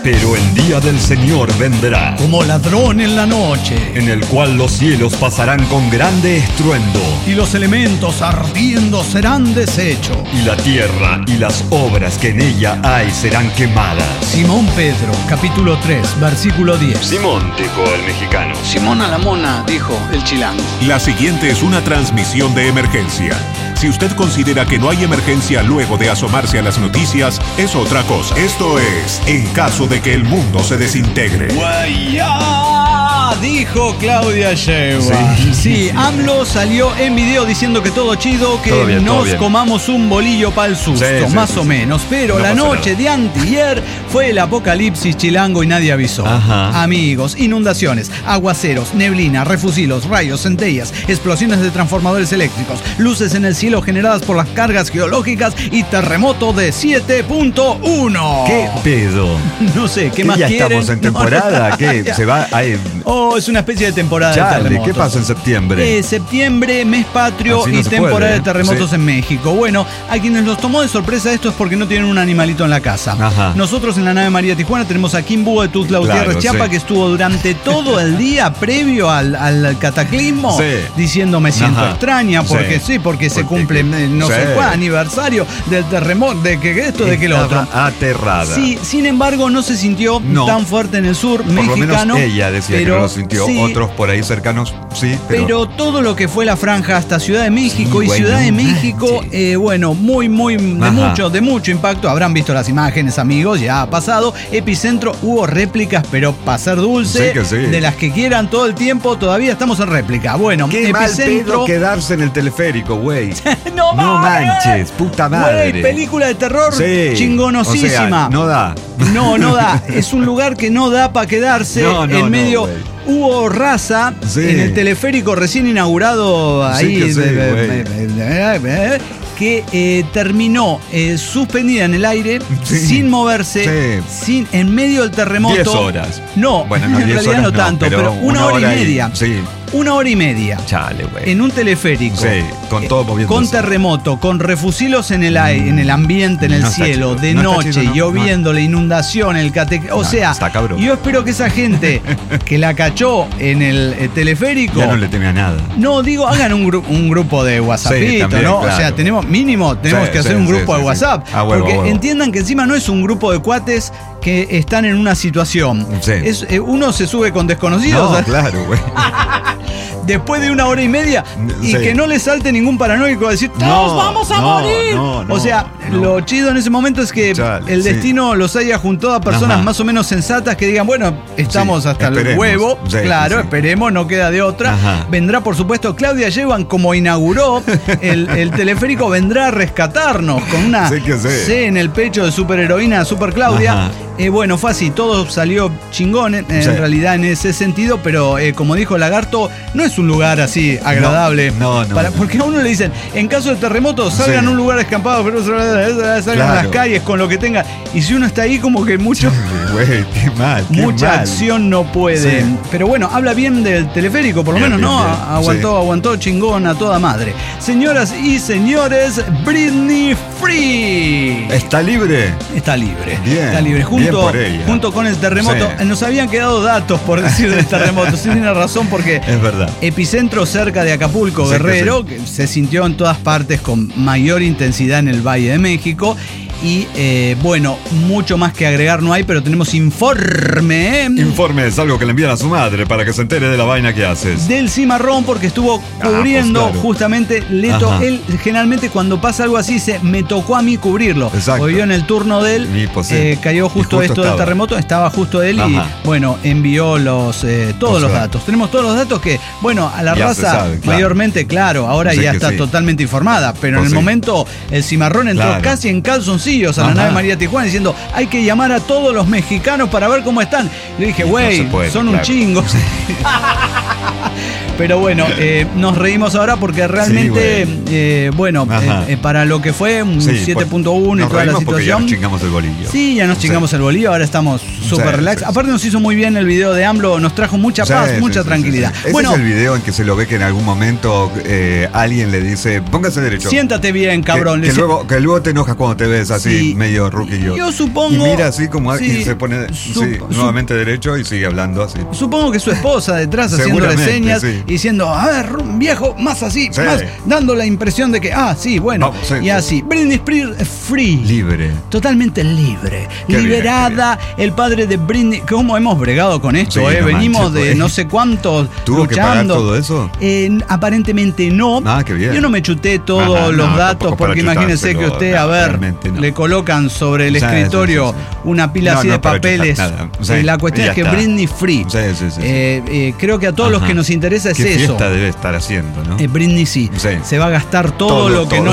Pero el día del Señor vendrá, como ladrón en la noche, en el cual los cielos pasarán con grande estruendo, y los elementos ardiendo serán deshechos, y la tierra y las obras que en ella hay serán quemadas. Simón Pedro, capítulo 3, versículo 10. Simón, dijo el mexicano. Simón a la mona, dijo el chilango. La siguiente es una transmisión de emergencia. Si usted considera que no hay emergencia luego de asomarse a las noticias, es otra cosa. Esto es, en caso de que el mundo se desintegre. ¡Guayá! Dijo Claudia Sheinbaum. Sí, AMLO salió en video diciendo que todo chido, que todo bien, nos comamos un bolillo para el susto, más o menos. Pero no la noche nada. de antier fue el apocalipsis chilango y nadie avisó. Ajá. Amigos, inundaciones, aguaceros, neblina, refusilos, rayos, centellas, explosiones de transformadores eléctricos, luces en el cielo generadas por las cargas geológicas y terremoto de 7.1. ¿Qué pedo? No sé, ¿qué ¿Qué más ya quieren? estamos en temporada? No, ¿Qué? ¿Se va? Ay, Oh, es una especie de temporada de chale, terremotos. ¿qué pasa en septiembre? Septiembre, mes patrio Así no y se temporada puede, de terremotos en México. Bueno, a quienes los tomó de sorpresa esto es porque no tienen un animalito en la casa. Ajá. Nosotros en la nave María Tijuana tenemos a Kimbu de Tutla Gutiérrez Claro, Chiapa, sí. que estuvo durante todo el día previo al cataclismo Sí. diciendo me siento Ajá. extraña porque porque se Porque cumple no sé sí. cuál aniversario del terremoto, de que esto, de que lo otro. Estaba aterrada. Sí, sin embargo, no se sintió No. tan fuerte en el sur Por mexicano. lo menos ella decía que pero no lo sintió. sí, Otros por ahí cercanos, sí. pero todo lo que fue la franja hasta Ciudad de México Sí, y bueno, Ciudad de México, bueno, muy, Ajá. de mucho impacto. Habrán visto las imágenes, amigos, ya ha pasado. Epicentro, hubo réplicas, pero para ser dulce, Sí que sí. de las que quieran todo el tiempo, todavía estamos en réplica. Bueno, Qué mal pedo Epicentro. quedarse en el teleférico, güey. No, No mames. manches, puta madre. Güey, película de terror Sí. chingonosísima. O sea, no da. No da. Es un lugar que no da para quedarse en medio. güey. Hubo raza Sí. en el teleférico recién inaugurado Sí ahí que sí, que terminó suspendida en el aire, Sí. sin moverse, en medio del terremoto. 10 horas. No, Bueno, no, en 10 realidad horas no no, tanto, pero una hora y media. Sí, 1 hora y media. chale, güey. En un teleférico. Sí, con todo moviéndose. Con terremoto, con refusilos en el aire, en el ambiente, en el No está cielo, chido. de No está noche, chido, no. lloviendo, la inundación, el o sea, está cabrón. yo espero que esa gente que la cachó en el teleférico. Ya no le teme a nada. No, digo, hagan un grupo de WhatsAppito, Sí, también, ¿no? claro. O sea, tenemos Sí, que hacer sí, un grupo sí, de sí, WhatsApp. sí. A huevo, porque a huevo. entiendan que encima no es un grupo de cuates que están en una situación. Sí. Uno se sube con desconocidos. No, claro, güey. Después de 1 hora y media y Sí. que no le salte ningún paranoico a decir ¡todos No, vamos a no, morir! no, o sea, no. lo chido en ese momento es que Chale, el sí. destino los haya juntado a personas Ajá. más o menos sensatas que digan, bueno, estamos Sí, hasta el esperemos. huevo, Sí, claro, sí, sí. esperemos, no queda de otra. Ajá. Vendrá, por supuesto, Claudia Sheinbaum, como inauguró el teleférico, vendrá a rescatarnos con una Sí que sí. C en el pecho de superheroína Super Claudia. Ajá. Bueno, fue así, todo salió chingón en Sí. realidad en ese sentido, pero como dijo Lagarto, no es un lugar así agradable. No. Porque a uno le dicen, en caso de terremoto, salgan Sí. a un lugar escampado, pero salgan Claro. a las calles con lo que tengan. Y si uno está ahí, como que mucho. Güey, qué mal. Qué Mucha mal. acción no puede. Sí. Pero bueno, habla bien del teleférico, por lo Bien, menos, bien, ¿no? bien. Aguantó chingón a toda madre. Señoras y señores, Britney Free. ¿Está libre? Está libre. Bien, Está libre. bien por ella. Junto con el terremoto. Sí. Nos habían quedado datos, por decir, del terremoto. Sí, tiene razón, porque Es verdad. epicentro cerca de Acapulco, Sí, Guerrero, que que se sintió en todas partes con mayor intensidad en el Valle de México. Y bueno, mucho más que agregar no hay, pero tenemos informe Informe es algo que le envían a su madre para que se entere de la vaina que haces. del Cimarrón, porque estuvo cubriendo pues claro. justamente Ajá. él generalmente cuando pasa algo así dice, me tocó a mí cubrirlo. Exacto. Porque vio en el turno de él, Y, pues, sí. cayó justo Y justo esto del estaba. terremoto, estaba justo él y Ajá. bueno, envió todos O los sea, datos. Tenemos todos los datos que, bueno, a la ya se raza sabe, claro. mayormente, claro, ahora Sí ya que está sí. totalmente informada, pero Pues en el sí. momento el Cimarrón entró Claro. casi en calzoncillos a la Ajá. nave María Tijuana diciendo, hay que llamar a todos los mexicanos para ver cómo están. Le dije, No güey, se puede, son un claro. chingo. Pero bueno, nos reímos ahora porque realmente, bueno, Ajá. para lo que fue un Sí, 7.1 y nos toda la reímos porque ya situación. nos chingamos el bolillo. Sí, ya nos chingamos el bolillo, ahora estamos súper Sí, relax. sí, Aparte nos hizo muy bien el video de AMLO, nos trajo mucha Sí, paz, sí, mucha sí, tranquilidad. sí, sí. Ese Bueno, es el video en que se lo ve que en algún momento alguien le dice, póngase derecho. siéntate bien, cabrón. Que luego te enojas cuando te ves así, medio rookie. Yo supongo... Y mira así como sí, y se pone nuevamente derecho y sigue hablando así. Supongo que su esposa detrás haciéndole señas y diciendo, a ver, viejo, más así, más, dando la impresión de que, sí, bueno, vamos, y así. Britney Spears free. Libre. Totalmente libre. Qué liberada. Bien. El padre de Britney, ¿cómo hemos bregado con esto? Sí, Venimos de no sé cuántos ¿Tuvo luchando. que pagar todo eso? Aparentemente no. Qué bien. Yo no me chuté todos los datos porque imagínese que usted, le colocan sobre el escritorio una pila así de papeles. La cuestión es que Britney free. Creo que a todos los que nos interesa es ¿Qué eso. Fiesta debe estar haciendo, ¿no? Britney se va a gastar todo lo que no.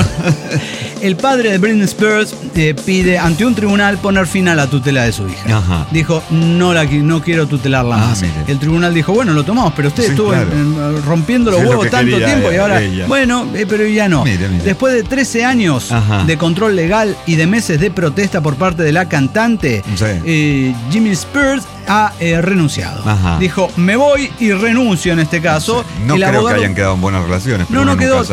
El padre de Britney Spears pide ante un tribunal poner fin a la tutela de su hija. Ajá. Dijo, no quiero tutelarla más. Mire. El tribunal dijo, bueno, lo tomamos, pero usted estuvo rompiendo los huevos tanto tiempo y ahora, bueno, pero ya no. Mire. Después de 13 años de control legal y de meses de protesta por parte de la cantante, Jimmy Spears ha renunciado. Ajá. Dijo, me voy y renuncio en este caso. No creo que hayan quedado en buenas relaciones. Pero no quedó,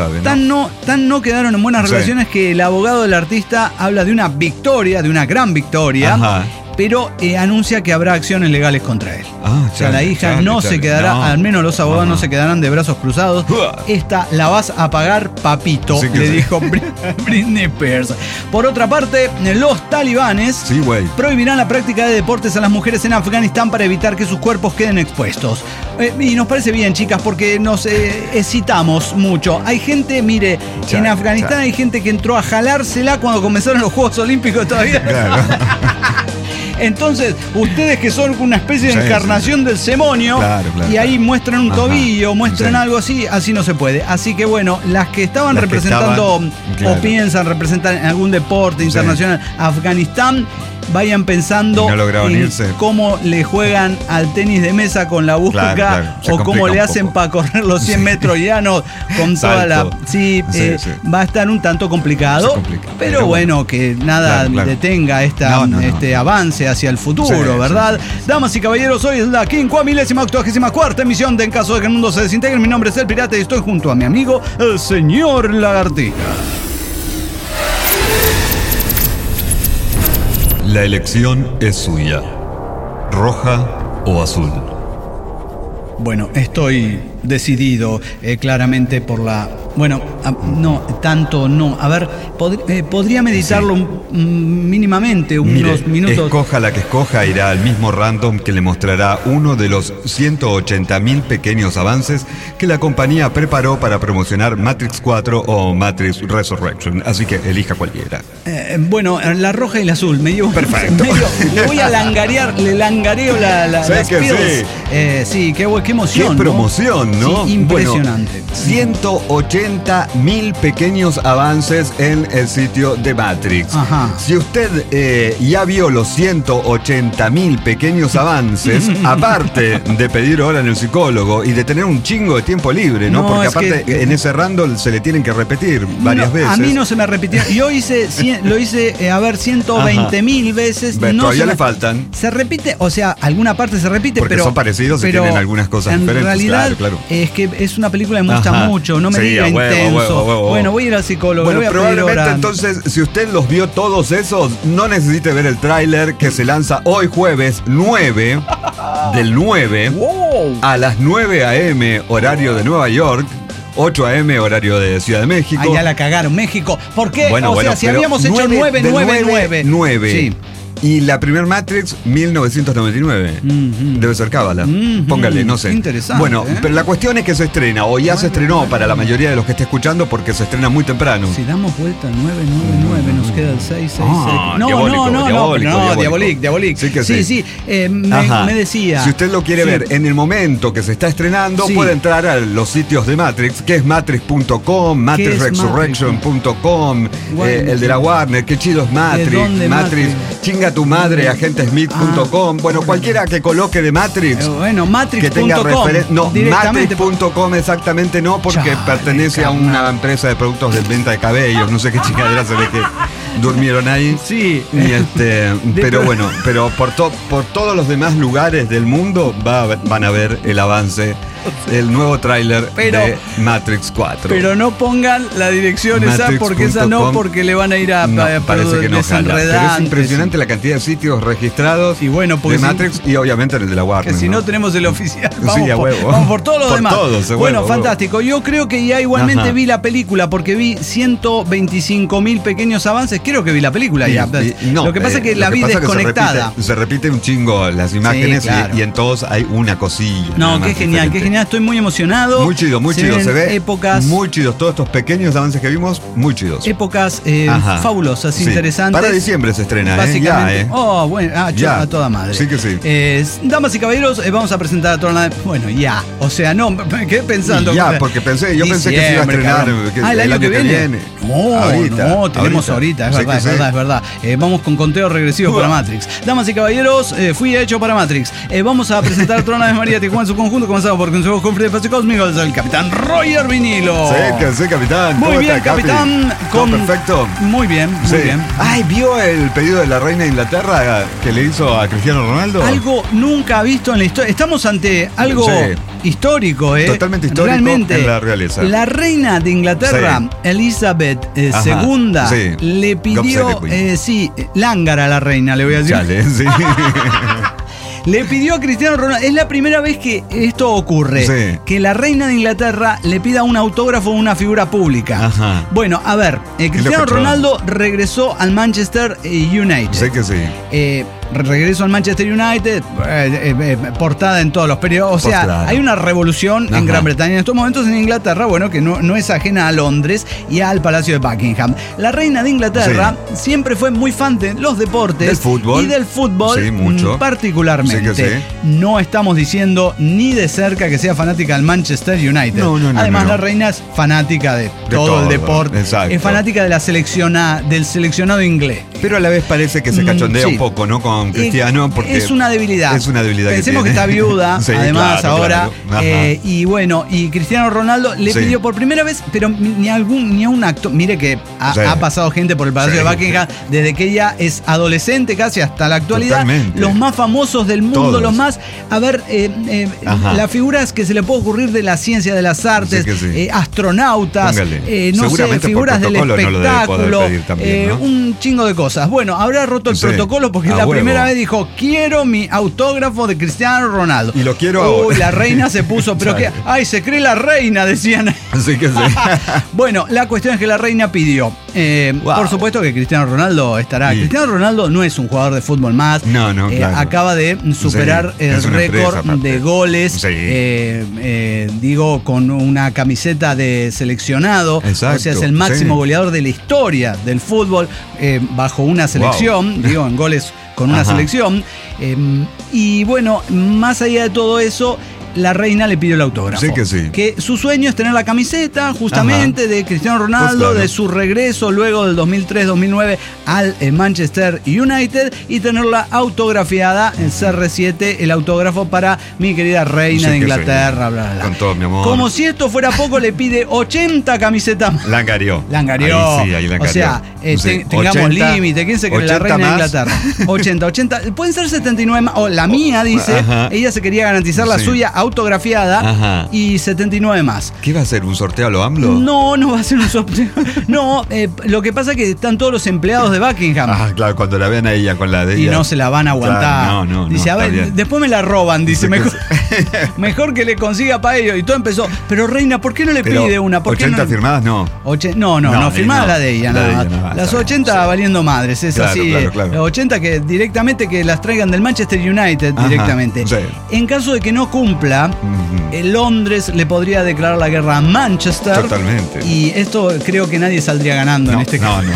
no quedaron en buenas relaciones que el abogado del artista habla de una victoria, de una gran victoria. Ajá. Pero anuncia que habrá acciones legales contra él. O sea, la hija no se quedará, al menos los abogados no se quedarán de brazos cruzados. Esta la vas a pagar, papito, le dijo Britney Spears. Por otra parte, los talibanes prohibirán la práctica de deportes a las mujeres en Afganistán para evitar que sus cuerpos queden expuestos. Y nos parece bien, chicas, porque nos excitamos mucho. Hay gente, mire, en Afganistán hay gente que entró a jalársela cuando comenzaron los Juegos Olímpicos todavía. Claro. Entonces, ustedes que son una especie de encarnación del demonio, y ahí muestran un tobillo, muestran algo así no se puede. Así que bueno, las que estaban representando o piensan representar en algún deporte internacional Afganistán, vayan pensando en cómo le juegan al tenis de mesa con la busca o cómo le hacen para correr los 100 metros llanos con toda la... va a estar un tanto complicado, pero bueno, que nada detenga este avance hacia el futuro, ¿verdad? Damas y caballeros, hoy es la 584ª emisión de En Caso de que el Mundo se Desintegre. Mi nombre es El Pirata y estoy junto a mi amigo, el señor Lagartija. La elección es suya, roja o azul. Bueno, estoy decidido claramente por la... Bueno, no, tanto no. A ver, podría meditarlo mínimamente, unos minutos. Escoja la que escoja, irá al mismo random que le mostrará uno de los 180.000 pequeños avances que la compañía preparó para promocionar Matrix 4 o Matrix Resurrection. Así que elija cualquiera. Bueno, la roja y la azul. Me llevo. Perfecto. Le voy a langarear, le langareo las pills. Sí, qué emoción. Qué promoción, ¿no? Sí, impresionante. Bueno, 180.000 pequeños avances en el sitio de Matrix. Ajá. Si usted ya vio los 180.000 pequeños avances, aparte de pedir hora en el psicólogo y de tener un chingo de tiempo libre, ¿no? Porque aparte en ese random se le tienen que repetir varias veces. A mí no se me repitió. Yo lo hice, 120.000 veces. Todavía le faltan. Se repite, o sea, alguna parte se repite, porque son parecidos y tienen algunas cosas diferentes. En realidad, es que es una película que me gusta mucho. No me diga intenso. Bueno, voy a ir al psicólogo. Bueno, voy a probablemente entonces, si usted los vio todos esos, no necesite ver el tráiler que se lanza hoy jueves 9 del 9 a las 9 a.m. horario de Nueva York. 8 a.m. horario de Ciudad de México. Ya la cagaron, México. ¿Por qué? Si habíamos hecho 9. Sí. Y la primer Matrix, 1999. Debe ser cábala. Póngale, no sé. Interesante. Bueno, pero la cuestión es que se estrena, o ya se estrenó para la mayoría de los que esté escuchando, porque se estrena muy temprano. Si damos vuelta al 999, nos queda el 666. Diabolique. Sí. Me decía. Si usted lo quiere ver en el momento que se está estrenando, puede entrar a los sitios de Matrix, que es matrix.com, matrixresurrection.com, el de la Warner, qué chido es Matrix, chinga tu madre, agentesmith.com. Bueno, cualquiera que coloque de Matrix. Matrix.com. Que tenga no, Matrix.com exactamente no, porque pertenece a una empresa de productos de venta de cabellos. No sé qué chingadera se ve que. durmieron ahí. Sí. Pero bueno, pero por todos los demás lugares del mundo van a ver el avance, el nuevo tráiler de Matrix 4. Pero no pongan la dirección esa, porque esa no, porque le van a ir a parece que no jala. Pero es impresionante la cantidad de sitios registrados y bueno, de Matrix y obviamente el de la Warner. Que si no tenemos el oficial, vamos por todos los demás. Bueno, fantástico. Yo creo que ya igualmente vi la película, porque vi 125.000 pequeños avances. Creo que vi la película ya. Lo que pasa es que la vi desconectada. Se repite un chingo las imágenes, y en todos hay una cosilla. No, qué genial, qué genial. Estoy muy emocionado. Muy chido, muy chido. Se ve épocas muy chidos. Todos estos pequeños avances que vimos, muy chidos. Épocas fabulosas, interesantes. Para diciembre se estrena, básicamente. Oh, bueno, a toda madre. Sí que sí. Damas y caballeros, vamos a presentar a Torna. Bueno, ya. O sea, no, me quedé pensando. Ya, porque yo pensé que se iba a estrenar el año que viene. No, tenemos ahorita, es verdad. Vamos con conteo regresivo para Matrix. Damas y caballeros, fui hecho para Matrix. Vamos a presentar a Torna de María Tijuana en su conjunto. Comenzamos por Consejo con Fred Espacio Cósmico, el capitán Roger Vinilo. Sí, capitán. Muy bien, capitán. Perfecto. Muy bien, muy bien. Ay, ¿vio el pedido de la reina de Inglaterra que le hizo a Cristiano Ronaldo? Algo nunca visto en la historia. Estamos ante algo histórico, Totalmente histórico. Realmente, en la realeza. La reina de Inglaterra, Elizabeth II, le pidió, lángara a la reina, le voy a decir. Chale, sí. Le pidió a Cristiano Ronaldo, es la primera vez que esto ocurre, que la reina de Inglaterra le pida un autógrafo a una figura pública. Ajá. Bueno, a ver, Cristiano Ronaldo regresó al Manchester United. Sé que sí. Regreso al Manchester United, portada en todos los periodos. O sea, hay una revolución en Gran Bretaña en estos momentos. En Inglaterra, bueno, que no es ajena a Londres y al Palacio de Buckingham. La reina de Inglaterra siempre fue muy fan de los deportes, y del fútbol mucho. Particularmente. No estamos diciendo ni de cerca que sea fanática del Manchester United. No, además, la reina es fanática de todo el deporte. Exacto. Es fanática de del seleccionado inglés. Pero a la vez parece que se cachondea un poco, ¿no? Con Cristiano, porque es una debilidad. Pensemos que está viuda, además, ahora. Y bueno, y Cristiano Ronaldo le pidió por primera vez, pero ni a un acto. Mire que ha pasado gente por el Palacio de Buckingham desde que ella es adolescente, casi hasta la actualidad. Totalmente. Los más famosos del mundo, los más. A ver, las figuras que se le puede ocurrir de la ciencia, de las artes, astronautas, no sé, figuras del espectáculo, un chingo de cosas. Bueno, habrá roto el protocolo porque la primera vez dijo: quiero mi autógrafo de Cristiano Ronaldo. Y lo quiero ahora. La reina se puso, pero que, ay, se cree la reina, decían. Sí que sí. Bueno, la cuestión es que la reina pidió. Por supuesto que Cristiano Ronaldo estará. Cristiano Ronaldo no es un jugador de fútbol más. No, claro. Acaba de superar el récord de goles. Digo, con una camiseta de seleccionado. Exacto, o sea, es el máximo goleador de la historia del fútbol bajo una selección. Digo, en goles con una selección. Y bueno, más allá de todo eso, la reina le pidió el autógrafo. Sí que sí. Que su sueño es tener la camiseta justamente de Cristiano Ronaldo, pues claro, de su regreso luego del 2003-2009 al Manchester United, y tenerla autografiada en CR7, el autógrafo para mi querida reina de Inglaterra. Bla, bla, bla. Con todo mi amor. Como si esto fuera poco, le pide 80 camisetas más. Langarió. Ahí langarió. O sea, tengamos límite. ¿Quién se cree la reina de Inglaterra? 80. Pueden ser 79 más. O la mía, dice. Ella se quería garantizar la suya autografiada y 79 más. ¿Qué va a hacer? ¿Un sorteo a lo AMLO? No va a ser un sorteo. No, lo que pasa es que están todos los empleados de Buckingham. Claro, cuando la vean a ella con la de ella. Y no se la van a aguantar. Claro, dice, a ver, después me la roban, dice. Mejor que le consiga para ellos. Y todo empezó. Pero reina, ¿por qué no le pide una? ¿Por 80 firmadas no. No, firmada la de ella. Las 80 valiendo madres, es así. Claro. 80 que directamente que las traigan del Manchester United directamente. En caso de que no cumpla, Londres le podría declarar la guerra a Manchester. Totalmente. Y esto creo que nadie saldría ganando en este caso. No.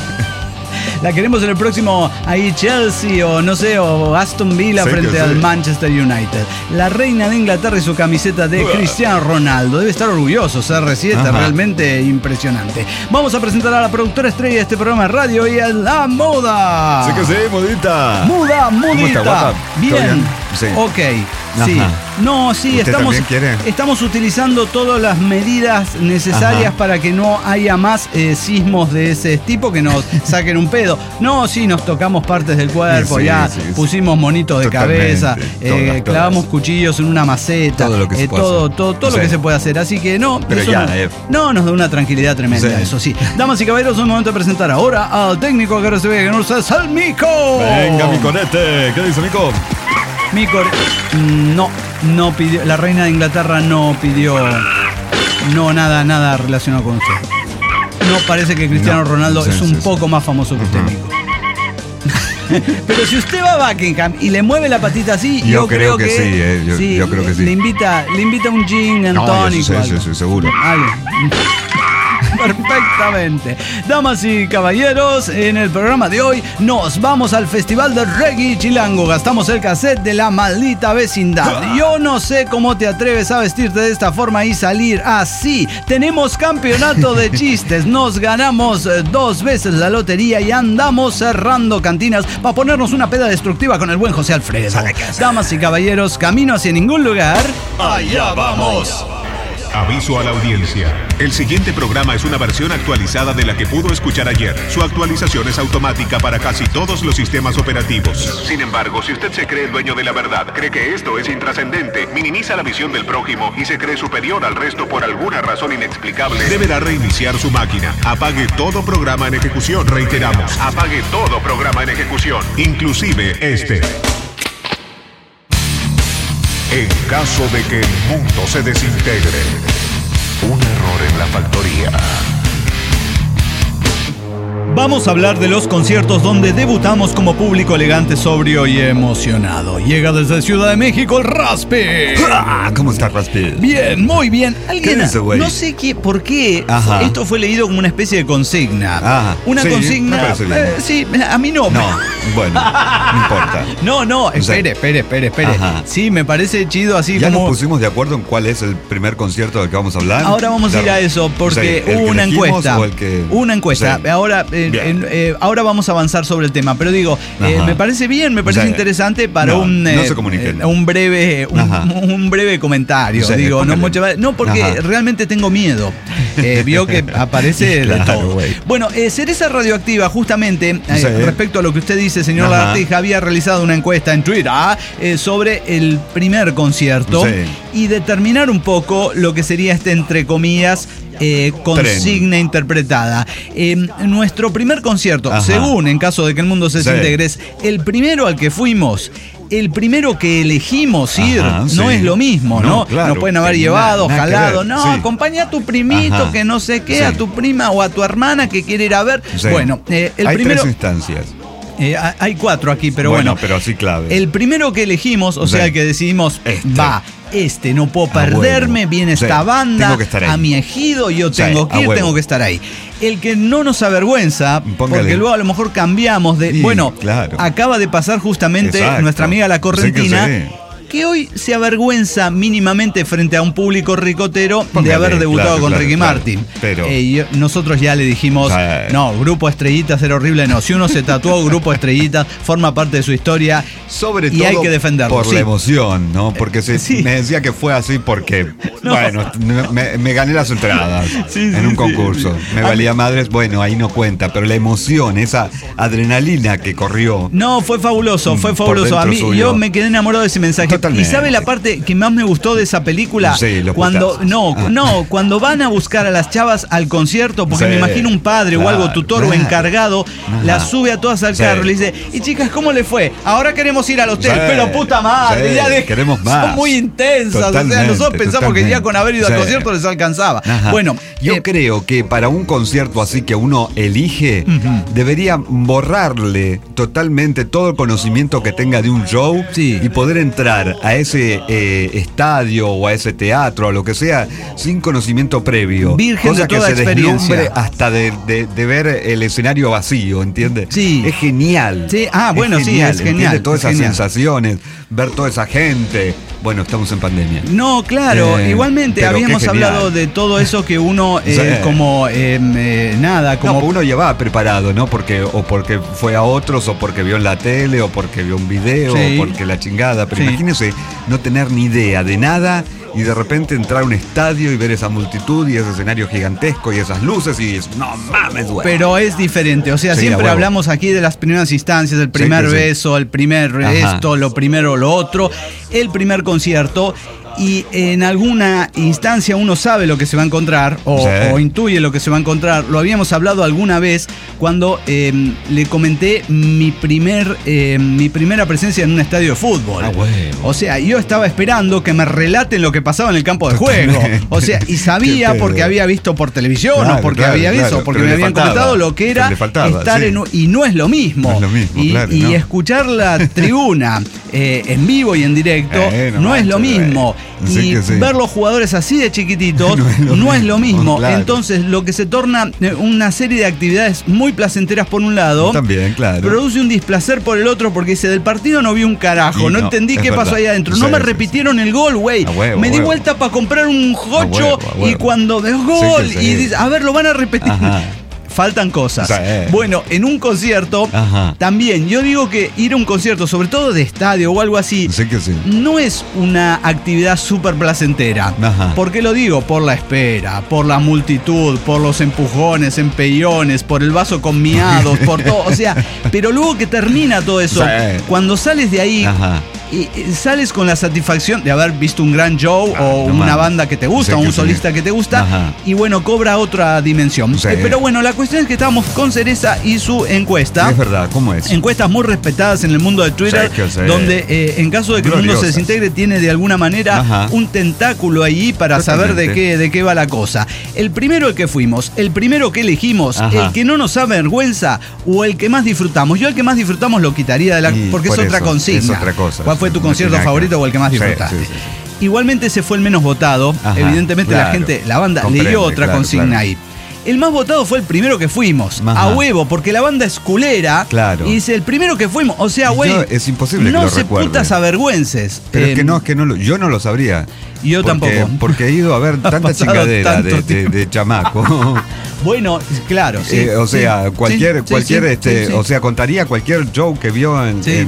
La queremos en el próximo ahí Chelsea o Aston Villa frente al Manchester United. La reina de Inglaterra y su camiseta de Cristiano Ronaldo. Debe estar orgulloso, CR7, realmente impresionante. Vamos a presentar a la productora estrella de este programa de radio y a la moda. Sí que sí, modita. Modita. ¿Cómo está, guapa? Bien. Sí. Ok. Sí. No, sí, estamos utilizando todas las medidas necesarias para que no haya más sismos de ese tipo que nos saquen un pedo. No, sí, nos tocamos partes del cuerpo, pusimos monitos de cabeza, clavamos cuchillos en una maceta, todo lo que se puede hacer. Así que no, pero eso nos da una tranquilidad tremenda, eso sí. Damas y caballeros, es momento de presentar ahora al técnico que recibe que nos es el Mico. Venga, Miconete, ¿qué dice Mico? Mico, no pidió, la reina de Inglaterra no pidió nada relacionado con usted. No parece que Cristiano Ronaldo es un poco más famoso que usted, Mico. Pero si usted va a Buckingham y le mueve la patita así, yo creo que sí. Yo creo que sí. Le invita un gin and tonic. Sí, seguro. Perfectamente. Damas y caballeros, en el programa de hoy nos vamos al Festival de Reggae Chilango. Gastamos el cassette de La Maldita Vecindad. Yo no sé cómo te atreves a vestirte de esta forma y salir así. Tenemos campeonato de chistes. Nos ganamos 2 veces la lotería y andamos cerrando cantinas para ponernos una peda destructiva con el buen José Alfredo. Damas y caballeros, camino hacia ningún lugar. ¡Allá vamos! Aviso a la audiencia. El siguiente programa es una versión actualizada de la que pudo escuchar ayer. Su actualización es automática para casi todos los sistemas operativos. Sin embargo, si usted se cree el dueño de la verdad, cree que esto es intrascendente, minimiza la visión del prójimo y se cree superior al resto por alguna razón inexplicable, deberá reiniciar su máquina. Apague todo programa en ejecución. Reiteramos, apague todo programa en ejecución, inclusive este. En caso de que el mundo se desintegre, un error en la factoría. Vamos a hablar de los conciertos donde debutamos como público elegante, sobrio y emocionado. Llega desde Ciudad de México el Raspi. ¿Cómo está Raspi? Bien, muy bien. Alguien, no sé por qué esto fue leído como una especie de consigna. Una consigna. Sí, a mí no. No, bueno, no importa. No, espere. Sí, me parece chido así ¿Ya como. nos pusimos de acuerdo en cuál es el primer concierto del que vamos a hablar? Ahora vamos a ir a eso, porque hubo una encuesta. Una encuesta. Ahora vamos a avanzar sobre el tema, pero digo, me parece bien, me parece interesante para un breve comentario. Digo, no porque realmente tengo miedo. Vio que aparece de todo. Bueno, Cereza Radioactiva, justamente, respecto a lo que usted dice, señor Lagartija, había realizado una encuesta en Twitter sobre el primer concierto y determinar un poco lo que sería entre comillas, consigna interpretada. Nuestro primer concierto, según en caso de que el mundo se desintegre, es el primero al que fuimos. El primero que elegimos ir no es lo mismo, ¿no? Claro, nos pueden haber llevado, jalado. Acompaña a tu primito que no sé qué, a tu prima o a tu hermana que quiere ir a ver. Bueno, hay primero, 3 instancias. Hay 4 aquí, pero bueno. Pero así clave. El primero que elegimos, o sea, el que decidimos, no puedo perderme, viene esta banda, a mi ejido, yo tengo que ir, tengo que estar ahí. El que no nos avergüenza, porque luego a lo mejor cambiamos de... acaba de pasar justamente nuestra amiga La Correntina, que hoy se avergüenza mínimamente frente a un público ricotero de haber debutado con Ricky Martin. Pero nosotros ya le dijimos, no, Grupo Estrellitas era horrible. No, si uno se tatuó Grupo Estrellitas, forma parte de su historia. Sobre y todo hay que defenderlo. Por la emoción, ¿no? Porque me decía que fue así porque, me gané las entradas en un concurso. Me valía madres, ahí no cuenta, pero la emoción, esa adrenalina que corrió. No, fue fabuloso, A mí, yo me quedé enamorado de ese mensaje. Totalmente. ¿Y sabe la parte que más me gustó de esa película? Cuando van a buscar a las chavas al concierto, porque me imagino un padre o algo, tutor o encargado, las sube a todas al carro y le dice, y chicas, ¿cómo le fue? Ahora queremos ir al hotel, pero puta madre, queremos más. Son muy intensas. Totalmente, o sea, nosotros pensamos que ya con haber ido al concierto les alcanzaba. Bueno, yo creo que para un concierto así que uno elige, debería borrarle totalmente todo el conocimiento que tenga de un show y poder entrar a ese estadio o a ese teatro o lo que sea sin conocimiento previo, virgen cosa de toda que se experiencia, deslumbre hasta de ver el escenario vacío, ¿entiendes? Es genial. Es genial. Todas esas sensaciones, ver toda esa gente. Bueno, estamos en pandemia. No, claro, igualmente habíamos hablado de todo eso que uno como uno llevaba preparado, ¿no? Porque fue a otros, o porque vio en la tele, o porque vio un video, o porque la chingada. Pero imagínese ese no tener ni idea de nada y de repente entrar a un estadio y ver esa multitud y ese escenario gigantesco y esas luces y no mames, güey. Pero es diferente, o sea, Sí, siempre a huevo. hablamos aquí de las primeras instancias, el primer Sí, que sí. beso, el primer esto, lo primero, lo otro, el primer concierto. Y en alguna instancia uno sabe lo que se va a encontrar o intuye lo que se va a encontrar. Lo habíamos hablado alguna vez cuando le comenté mi primera presencia en un estadio de fútbol. Ah, bueno. O sea, yo estaba esperando que me relaten lo que pasaba en el campo de juego. O sea, y sabía Qué pedo. porque había visto por televisión Claro, o porque claro, había visto, claro. porque Pero me le habían faltaba. comentado lo que Pero era le faltaba, estar sí. y no es lo mismo. No es lo mismo, y, claro, y no. escuchar la tribuna en vivo y en directo no es lo manches, mismo. Sí Y que sí. ver los jugadores así de chiquititos no es lo mismo. Claro. Entonces, lo que se torna una serie de actividades muy placenteras por un lado, También, claro. produce un displacer por el otro porque dice, del partido no vi un carajo, Y no no, entendí es qué pasó verdad. ahí adentro, Sí, no me sí, repitieron el gol, güey. A huevo, Me a di huevo. vuelta para comprar un jocho A huevo. y cuando veo gol Sí que sí. y dice, a ver, lo van a repetir. Ajá. Faltan cosas. Sí. Bueno, en un concierto, Ajá. también, yo digo que ir a un concierto, sobre todo de estadio o algo así, Sí que sí. no es una actividad súper placentera. Ajá. ¿Por qué lo digo? Por la espera, por la multitud, por los empujones, empellones, por el vaso con miados, por todo. O sea, pero luego que termina todo eso, Sí. cuando sales de ahí, Ajá. y sales con la satisfacción de haber visto un gran show o no una mames. banda que te gusta, Sí o un que sí. solista que te gusta, Ajá. y bueno, cobra otra dimensión. Sí. Pero bueno, la cuestión es que estábamos con Cereza y su encuesta. Es verdad, ¿cómo es? Encuestas muy respetadas en el mundo de Twitter, Sí, que sí. donde en caso de que el mundo se Gloriosas. desintegre, tiene de alguna manera Ajá. un tentáculo ahí para saber de qué va la cosa. El primero el que fuimos, el primero que elegimos, Ajá. el que no nos avergüenza o el que más disfrutamos. Yo el que más disfrutamos lo quitaría de la... Y porque es por otra eso, consigna. es otra cosa. ¿Cuál fue tu No concierto tiene nada que favorito ver. o el que más Sí, disfrutaste? sí, sí. Igualmente ese fue el menos votado. Ajá, Evidentemente claro. la gente, la banda Comprende, leyó otra claro, consigna claro. ahí. El más votado fue el primero que fuimos, Ajá. a huevo, porque la banda es culera. Claro. Y dice, el primero que fuimos, o sea, güey, Yo- es imposible que no lo se recuerde. putas avergüences. Pero es que no, yo no lo sabría. Yo tampoco. Porque he ido a ver tanta pasado chingadera tanto de tiempo. chamaco. Bueno, claro, sí. O sea, sí, cualquier, sí, cualquier, sí, sí, sí. o sea, contaría cualquier show que vio en, Sí.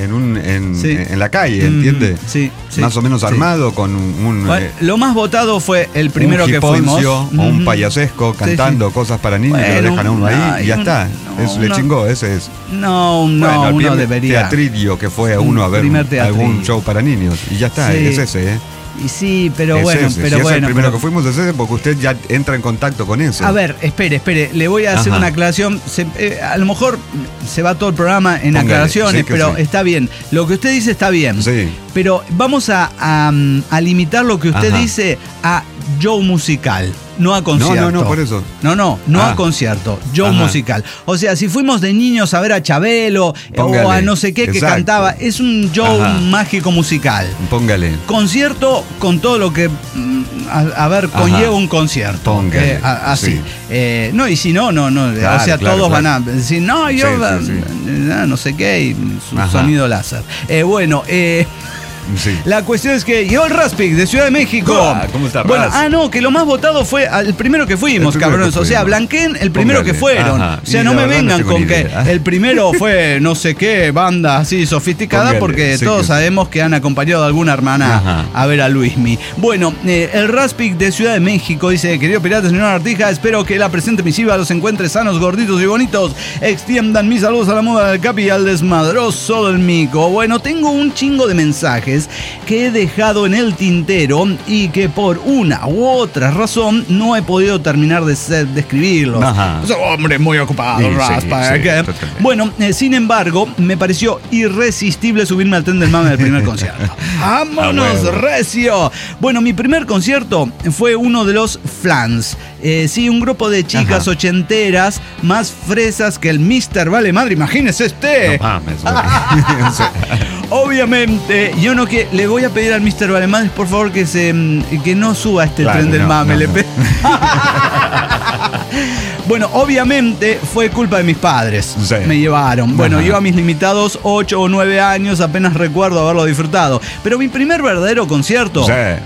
Sí. en la calle, ¿entiende? Sí, sí, Más o menos sí. armado con un Bueno, lo más votado fue el primero un que fuimos. hiponcio o un Ujú. payasesco Sí, cantando sí. cosas para niños que Bueno, lo dejan a uno ahí y ya no, está. no, Le no. chingó, ese es. No, Bueno, el uno primer debería. teatrillo que fue a uno a ver Primer teatrillo. algún show para niños y ya está, Sí. es ese, ¿eh? Y sí, pero Es bueno, ese. pero Si bueno. es el primero pero- que fuimos es ese porque usted ya entra en contacto con eso. A ver, espere, le voy a hacer Ajá. una aclaración. A lo mejor se va todo el programa en Póngale, aclaraciones, sí que pero sí. está bien. Lo que usted dice está bien. Sí. Pero vamos a limitar lo que usted Ajá. dice a show musical, no a concierto. No, por eso. No Ah. a concierto, show Ajá. musical. O sea, si fuimos de niños a ver a Chabelo Póngale. o a no sé qué que Exacto. cantaba, es un show Ajá. mágico musical. Póngale. Concierto con todo lo que, conlleva Ajá. un concierto. Póngale, Así. sí. No, y si no. Claro, o sea, claro, todos claro. van a decir, no, yo, Sí, sí, sí. no sé qué, y su Ajá. sonido láser. Sí. La cuestión es que llegó el Raspic de Ciudad de México. ¿Cómo está, Bueno, Ras? que lo más votado fue el primero que fuimos, El primero cabrones. que O sea, fuimos. Blanquén, el primero Póngale. que fueron. Ajá. O sea, Y no la me verdad no vengan tengo con ni que idea. el primero fue no sé qué banda así sofisticada, Póngale, porque sí todos que sí. sabemos que han acompañado a alguna hermana Ajá. a ver a Luismi. Bueno, el Raspic de Ciudad de México dice, querido pirata, señor Artija, espero que la presente misiva los encuentre sanos, gorditos y bonitos. Extiendan mis saludos a la moda del Capi y al desmadroso del Mico. Bueno, tengo un chingo de mensajes que he dejado en el tintero y que por una u otra razón no he podido terminar de escribirlos. Ajá. Soy hombre muy ocupado, Sí, Raspa. sí, ¿qué? totalmente. Bueno, sin embargo, me pareció irresistible subirme al tren del mame del primer concierto. ¡Vámonos, huevo. recio! Bueno, mi primer concierto fue uno de los Flans. Sí, un grupo de chicas Ajá. ochenteras más fresas que el Mr. Vale Madre. Imagínese usted. No mames, güey. O sea, Obviamente, yo no que le voy a pedir al Mr. Valemadres, por favor, que no suba este Claro, tren del no, mame. no, le no. pe- Bueno, obviamente fue culpa de mis padres. Sí. Me llevaron. Bueno, Ajá. yo a mis limitados 8 o 9 años apenas recuerdo haberlo disfrutado. Pero mi primer verdadero concierto sí.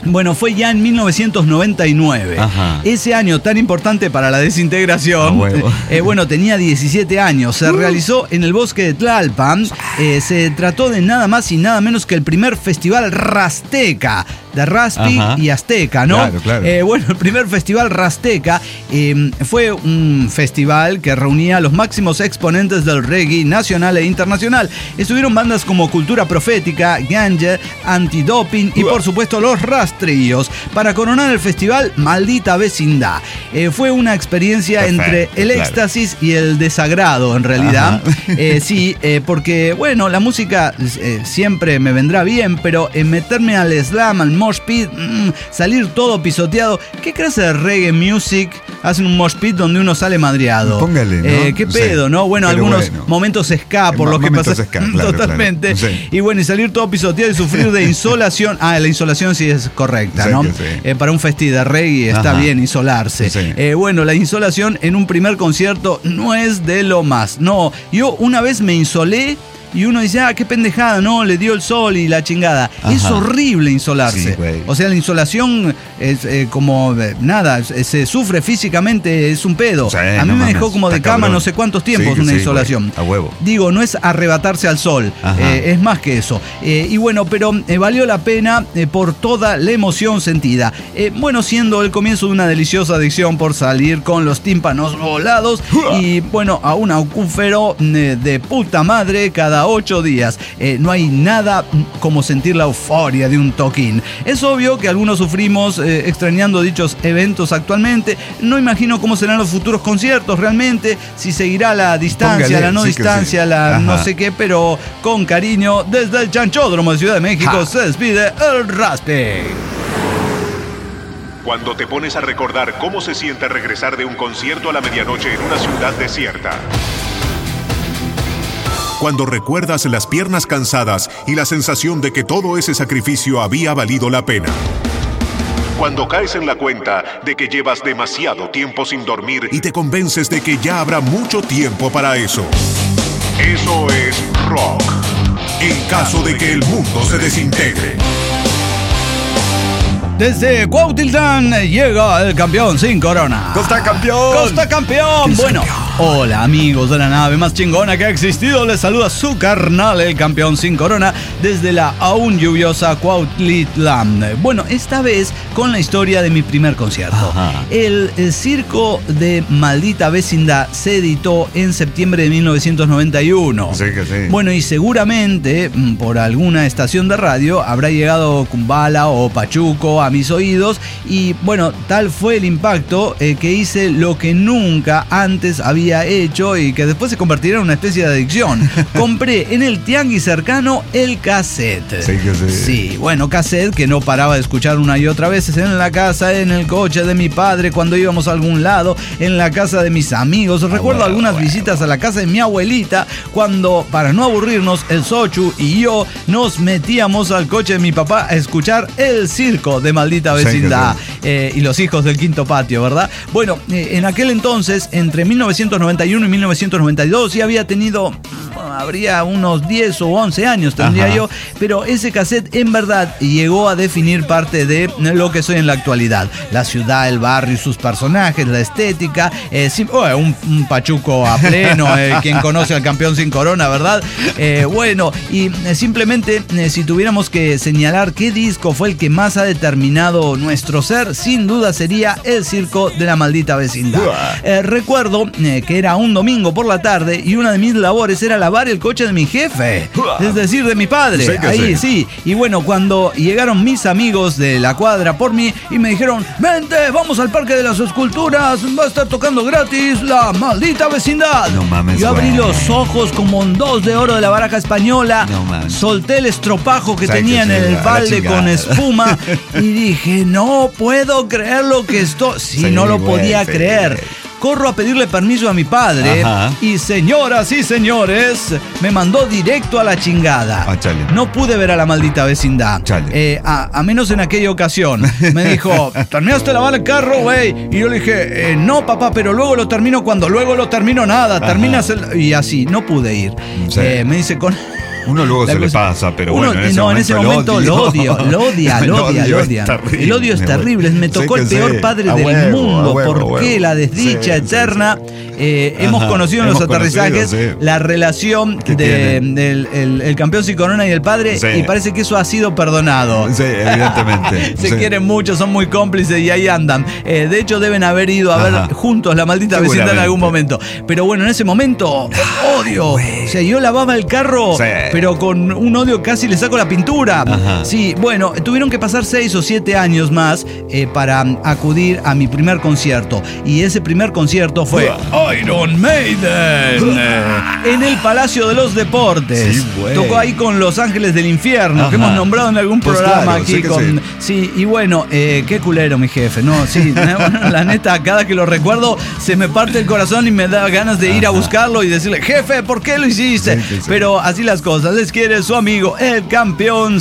Bueno, fue ya en 1999. Ajá. Ese año tan importante para la desintegración. Bueno, tenía 17 años. Se realizó en el bosque de Tlalpan. Se trató de nada más y nada menos que el primer festival Rasteca. De Raspi y Azteca, ¿no? Claro. Bueno, el primer festival Rasteca fue un festival que reunía a los máximos exponentes del reggae nacional e internacional. Estuvieron bandas como Cultura Profética, Ganja, Antidoping y por supuesto los Rastrillos. Para coronar el festival, Maldita Vecindad. Fue una experiencia entre el éxtasis y el desagrado, en realidad. Sí, porque, bueno, la música siempre me vendrá bien, pero meterme al slam, al mosh pit, salir todo pisoteado. ¿Qué clase de reggae music hacen un mosh pit donde uno sale madreado? Póngale, ¿no? ¿Qué pedo, sí, no? Bueno, algunos momentos ska por lo que pasa. Claro, totalmente. Claro. Sí. Y bueno, y salir todo pisoteado y sufrir de insolación. La insolación sí es correcta, Sí, ¿no? sí. Para un festi de reggae está bien insolarse. Sí. Bueno, la insolación en un primer concierto no es de lo más. No, yo una vez me insolé. Y uno dice, qué pendejada, no, le dio el sol y la chingada. Es horrible insolarse. Sí, o sea, la insolación es como nada, se sufre físicamente, es un pedo. Sí, a mí me dejó como de cama no sé cuántos tiempos una insolación. Güey, a huevo. Digo, no es arrebatarse al sol, es más que eso. Y bueno, pero valió la pena por toda la emoción sentida. Bueno, siendo el comienzo de una deliciosa adicción por salir con los tímpanos volados y bueno, a un acúfero de puta madre cada 8 días. No hay nada como sentir la euforia de un toquín. Es obvio que algunos sufrimos extrañando dichos eventos actualmente. No imagino cómo serán los futuros conciertos realmente, si seguirá la distancia, Póngale, la no sí distancia, sí. la no sé qué, pero con cariño, desde el Chanchódromo de Ciudad de México se despide el Raspe. Cuando te pones a recordar cómo se siente regresar de un concierto a la medianoche en una ciudad desierta. Cuando recuerdas las piernas cansadas y la sensación de que todo ese sacrificio había valido la pena. Cuando caes en la cuenta de que llevas demasiado tiempo sin dormir y te convences de que ya habrá mucho tiempo para eso. Eso es rock. En caso de que el mundo se desintegre. Desde Cuautitlán llega el campeón sin corona. ¡Costa campeón! ¡Costa campeón! Bueno, hola amigos de la nave más chingona que ha existido. Les saluda su carnal, el campeón sin corona, desde la aún lluviosa Cuautitlán. Bueno, esta vez con la historia de mi primer concierto. El circo de Maldita Vecindad se editó en septiembre de 1991. Sí que sí. Bueno, y seguramente por alguna estación de radio habrá llegado Kumbala o Pachuco a mis oídos y bueno, tal fue el impacto que hice lo que nunca antes había hecho y que después se convertirá en una especie de adicción. Compré en el tianguis cercano el cassette. Sí que sí. Sí, bueno, cassette que no paraba de escuchar una y otra vez en la casa, en el coche de mi padre, cuando íbamos a algún lado, en la casa de mis amigos. Recuerdo algunas visitas a la casa de mi abuelita cuando, para no aburrirnos, el Sochu y yo nos metíamos al coche de mi papá a escuchar el circo de Maldita Vecindad. Y los hijos del quinto patio, ¿verdad? Bueno, en aquel entonces, entre 1991 y 1992, ya había tenido, habría unos 10 o 11 años tendría yo, pero ese cassette en verdad llegó a definir parte de lo que soy en la actualidad. La ciudad, el barrio y sus personajes, la estética, un Pachuco a pleno, quien conoce al campeón sin corona, ¿verdad? Bueno, y simplemente si tuviéramos que señalar qué disco fue el que más ha determinado nuestro ser, sin duda sería el circo de la Maldita Vecindad. Recuerdo que era un domingo por la tarde y una de mis labores era lavar el coche de mi jefe, es decir, de mi padre. Ahí sí. Y bueno, cuando llegaron mis amigos de la cuadra por mí y me dijeron, vente, vamos al Parque de las Esculturas, va a estar tocando gratis la Maldita Vecindad. No mames, yo abrí los ojos como un 2 de oro de la baraja española, solté el estropajo que tenía en el balde con espuma y dije, no puedo creer lo que esto... Sí, no lo podía creer. Corro a pedirle permiso a mi padre y señoras y señores, me mandó directo a la chingada. No pude ver a la Maldita Vecindad. A menos en aquella ocasión. Me dijo, ¿terminaste de lavar el carro, güey? Y yo le dije, no, papá, pero luego lo termino cuando luego lo termino nada. Terminas el... Y así, no pude ir. Me dice, Uno luego se le pasa, pero bueno, en ese momento lo odia. El odio es terrible. Me tocó el peor padre del mundo. ¿Por qué la desdicha eterna? Hemos conocido en los aterrizajes la relación del campeón sin corona y el padre, y parece que eso ha sido perdonado. Sí, evidentemente. Se quieren mucho, son muy cómplices y ahí andan. De hecho, deben haber ido a ver juntos La Maldita Vecindad en algún momento. Pero bueno, en ese momento, odio. O sea, yo lavaba el carro, pero con un odio casi le saco la pintura. Sí, bueno, tuvieron que pasar 6 o 7 años más para acudir a mi primer concierto. Y ese primer concierto fue Iron Maiden en el Palacio de los Deportes. Sí, tocó ahí con Los Ángeles del Infierno, que hemos nombrado en algún programa aquí. Sí, y bueno, qué culero mi jefe, ¿no? Sí, la neta, cada que lo recuerdo se me parte el corazón y me da ganas de ir a buscarlo y decirle, jefe, ¿por qué lo hiciste? Pero así las cosas, les quiere su amigo, el campeón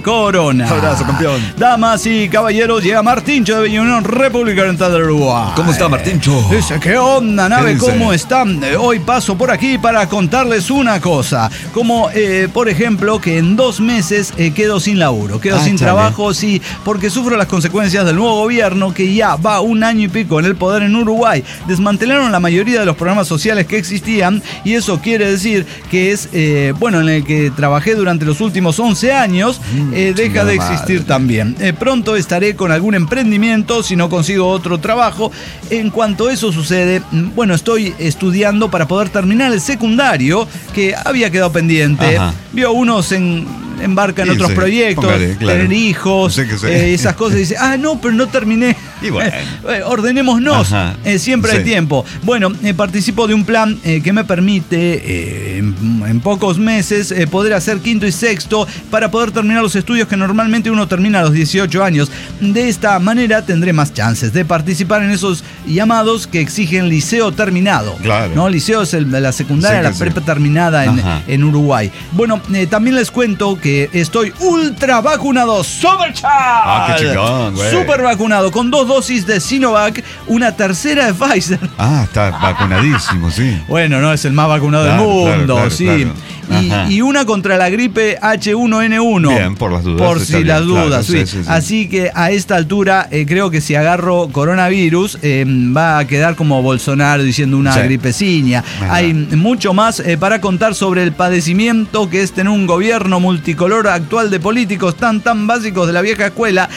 sin corona. Abrazo, campeón. Damas y caballeros, llega Martincho de Bella República Oriental del Uruguay. ¿Cómo está, Martincho? Dice, ¿qué onda, nave? ¿Cómo están? Hoy paso por aquí para contarles una cosa. Como, por ejemplo, que en 2 meses quedo sin laburo, quedo sin trabajo, sí, porque sufro las consecuencias del nuevo gobierno que ya va 1 año y pico en el poder en Uruguay. Desmantelaron la mayoría de los programas sociales que existían y eso quiere decir que es, bueno, en el que trabajé durante los últimos 11 años, deja de existir también. Pronto estaré con algún emprendimiento si no consigo otro trabajo. En cuanto eso sucede, bueno, estoy estudiando para poder terminar el secundario que había quedado pendiente. Vio, uno se embarca en otros proyectos, tener hijos, esas cosas, y dice, no, pero no terminé. Y bueno. Ordenémonos, siempre hay tiempo. Bueno, participo de un plan que me permite en pocos meses poder hacer 5º y 6º para poder terminar los estudios que normalmente uno termina a los 18 años. De esta manera tendré más chances de participar en esos llamados que exigen liceo terminado. Claro. ¿No? Liceo es la secundaria, la prepa terminada en Uruguay. Bueno, también les cuento que estoy ultra vacunado, qué chingón, güey. Super vacunado, con 2 dosis de Sinovac, una tercera de Pfizer. Está vacunadísimo, sí. Bueno, no es el más vacunado del mundo, sí. Claro. Y una contra la gripe H1N1. Bien, por las dudas. Por si las dudas, claro, sí. Así que a esta altura creo que si agarro coronavirus va a quedar como Bolsonaro diciendo una gripeciña. Hay mucho más para contar sobre el padecimiento que es tener un gobierno multicolor actual de políticos tan básicos de la vieja escuela.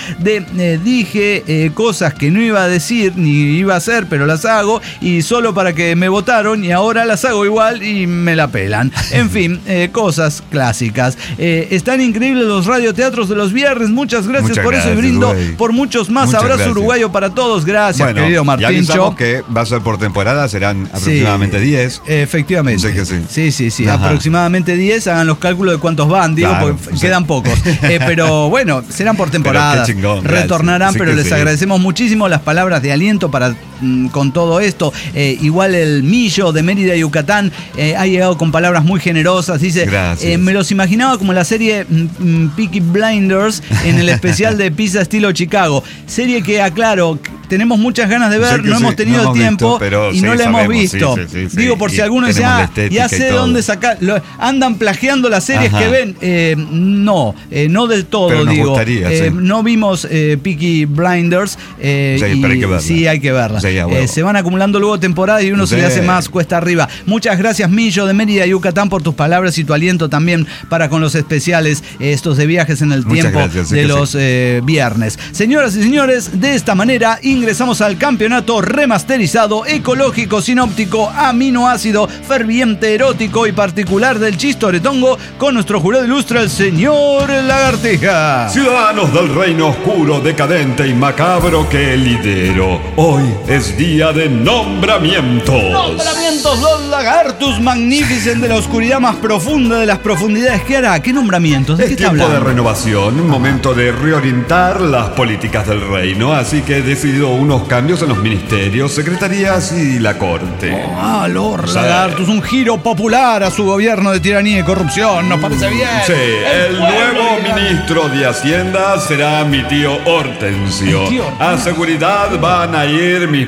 Dije cosas que no iba a decir ni iba a hacer, pero las hago y solo para que me votaron y ahora las hago igual y me la pelan. En fin, cosas clásicas. Están increíbles los radioteatros de los viernes. Muchas gracias por eso y brindo por muchos más. Abrazo uruguayo para todos. Gracias, querido Martincho. Ya avisamos que va a ser por temporada, serán aproximadamente 10. Efectivamente. Sí. Aproximadamente 10. Hagan los cálculos de cuántos van, digo, porque quedan pocos. Pero bueno, serán por temporada. Retornarán, pero les agradecemos muchísimo las palabras de aliento para con todo esto. Igual el Millo de Mérida, Yucatán, ha llegado con palabras muy generosas. Dice, me los imaginaba como la serie Peaky Blinders en el especial de Pizza estilo Chicago. Serie que, aclaro, tenemos muchas ganas de ver, no hemos tenido el tiempo y no la hemos visto. Digo, por si alguno dice, ya sé dónde sacar. Andan plagiando las series que ven. No del todo, pero digo. No vimos Peaky Blinders. Pero hay que verla. Sí, hay que verla. Se van acumulando luego temporadas y uno se le hace más cuesta arriba. Muchas gracias, Millo de Mérida, Yucatán, por tus palabras y tu aliento también para con los especiales, estos de viajes en el tiempo de los viernes. Señoras y señores, de esta manera ingresamos al campeonato remasterizado, ecológico, sinóptico, aminoácido, ferviente, erótico y particular del Chistoretongo con nuestro jurado ilustre, el señor Lagartija. Ciudadanos del reino oscuro, decadente y macabro que lidero, hoy es día de nombramientos. Nombramientos, los Lagartus Magnificent de la oscuridad más profunda de las profundidades. ¿Qué hará? ¿Qué nombramientos? ¿De qué está hablando? Es tiempo de renovación, un momento de reorientar las políticas del reino, así que he decidido unos cambios en los ministerios, secretarías y la corte. Lord Lagartus, un giro popular a su gobierno de tiranía y corrupción, ¿nos parece bien? Sí, el nuevo ministro de Hacienda será mi tío Hortensio. A seguridad van a ir mis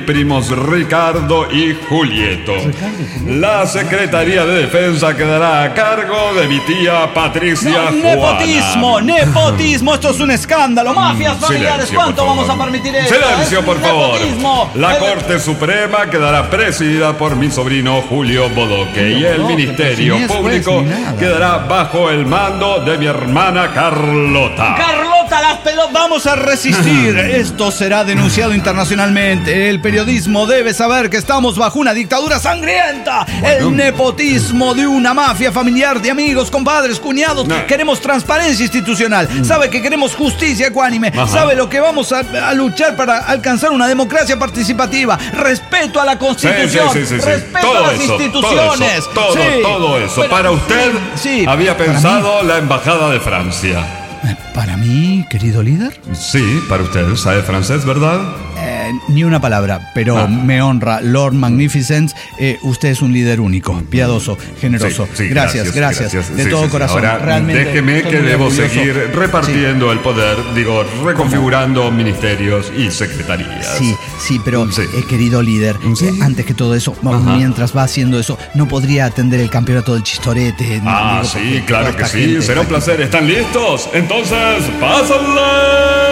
primos Ricardo y Julieto. La Secretaría de Defensa quedará a cargo de mi tía Patricia Juana. Nepotismo, esto es un escándalo. Mafias familiares, Silencio, ¿cuánto por favor. vamos a permitir esto? Silencio, por favor. Nepotismo. La Corte Suprema quedará presidida por mi sobrino Julio Bodoque y el Ministerio ni es juez Público ni nada. quedará bajo el mando de mi hermana Carlota. Carlota, las pelotas, vamos a resistir. Esto será denunciado internacionalmente. El periodismo debe saber que estamos bajo una dictadura sangrienta. El nepotismo de una mafia familiar de amigos, compadres, cuñados. Queremos transparencia institucional. Sabe que queremos justicia ecuánime. Sabe lo que vamos a luchar para alcanzar una democracia participativa. Respeto a la Constitución. Sí. Respeto Todo a las eso, instituciones. todo eso. Pero, para usted había pensado la embajada de Francia. ¿Para mí, querido líder? Sí, para usted. ¿Sabe francés, verdad? Ni una palabra, pero me honra, Lord Magnificent. Usted es un líder único, piadoso, generoso. Sí, gracias. De todo corazón. Ahora, realmente déjeme que debo seguir repartiendo el poder, reconfigurando ministerios y secretarías. Sí, pero querido líder, antes que todo eso, mientras va haciendo eso, ¿no podría atender el campeonato del chistorete? Sí, claro que sí. Será un placer. ¿Están listos? Entonces, ¡pásenle!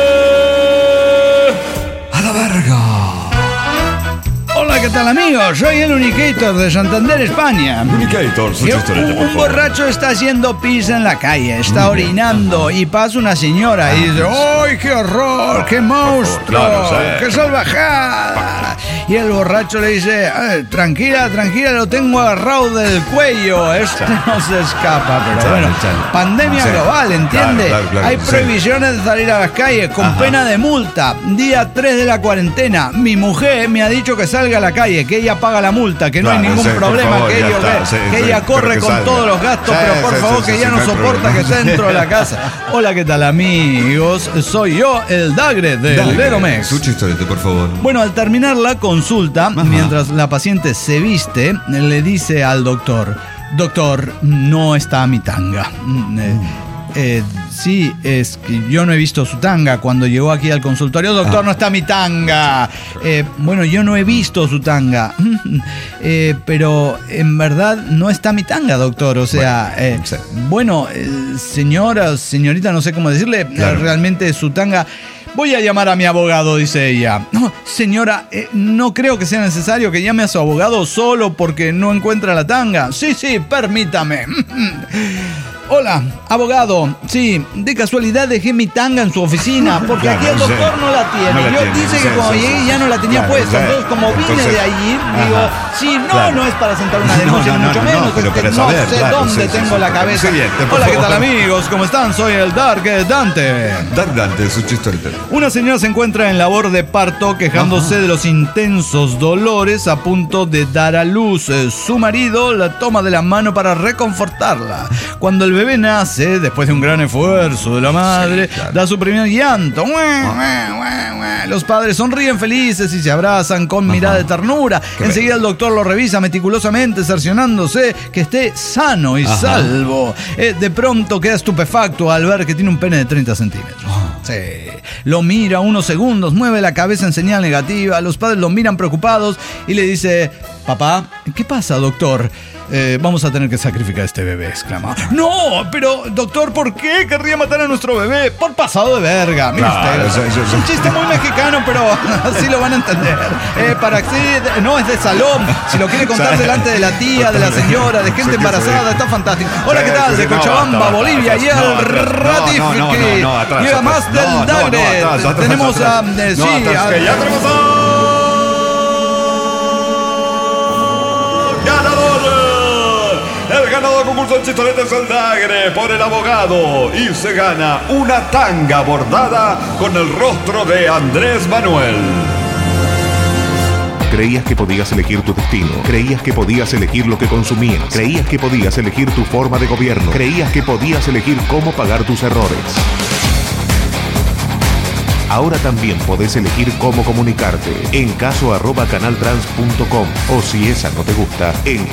¡A la verga! Hola, ¿qué tal, amigos? Soy el Unicator de Santander, España. Unicator, su chistorete, por Un favor. borracho está haciendo pis en la calle, está orinando y pasa una señora y dice: ¡ay, qué horror, qué monstruo, Claro, sí. qué salvajada! Y el borracho le dice: tranquila, lo tengo agarrado del cuello, este no se escapa. Pero bueno, pandemia global, ¿entiende? Claro, Hay prohibiciones de salir a las calles con pena de multa. Día 3 de la cuarentena. Mi mujer me ha dicho que salga a la calle, que ella paga la multa, que no hay ningún problema, por favor, que, ya ellos está, que ella corre con salga. todos los gastos, pero por favor que ya no soporta que esté dentro de la casa. Hola, ¿qué tal, amigos? Soy yo, el Dagre del Leromex. Su chistorete, por favor. Bueno, al terminar la consulta, mientras la paciente se viste, le dice al doctor: doctor, no está mi tanga. Sí, es que yo no he visto su tanga cuando llegó aquí al consultorio. Doctor, no está mi tanga. Bueno, yo no he visto su tanga. Pero en verdad no está mi tanga, doctor. O sea, señorita, no sé cómo decirle. Realmente su tanga... Voy a llamar a mi abogado, dice ella. No, señora, no creo que sea necesario que llame a su abogado solo porque no encuentra la tanga. Sí, permítame. Hola, abogado. Sí, de casualidad dejé mi tanga en su oficina porque aquí el doctor no la tiene. Dice que cuando llegué ya no la tenía puesta. Entonces, como vine de allí, digo, no es para sentar una denuncia, ni mucho menos. pero Es que para no saber, sé claro, dónde tengo la cabeza. por Hola, ¿qué favor. tal, amigos? ¿Cómo están? Soy el Dark Dante. Dante, su chistorete. Una señora se encuentra en labor de parto quejándose de los intensos dolores a punto de dar a luz. Su marido la toma de la mano para reconfortarla. Cuando el bebé nace, después de un gran esfuerzo de la madre, da su primer llanto. Los padres sonríen felices y se abrazan con mirada de ternura. Enseguida el doctor lo revisa meticulosamente, cerciorándose que esté sano y salvo. De pronto queda estupefacto al ver que tiene un pene de 30 centímetros. Sí. Lo mira unos segundos, mueve la cabeza en señal negativa. Los padres lo miran preocupados y le dice: papá, ¿qué pasa, doctor? Vamos a tener que sacrificar a este bebé, exclama. No, pero doctor, ¿por qué querría matar a nuestro bebé? Por pasado de verga. Mire usted, es un chiste muy mexicano, pero así lo van a entender. Para que no es de salón. Si lo quiere contar delante de la tía, de la señora, de gente embarazada, está fantástico. Hola, ¿qué tal? De Cochabamba, Bolivia, y el Ratifique. Llega más del Dagre. Tenemos a... que ya tenemos a... El ganador del concurso del chistorete es el Dagre por el abogado y se gana una tanga bordada con el rostro de Andrés Manuel. Creías que podías elegir tu destino, creías que podías elegir lo que consumías, creías que podías elegir tu forma de gobierno, creías que podías elegir cómo pagar tus errores. Ahora también podés elegir cómo comunicarte en caso@canaltrans.com o si esa no te gusta, en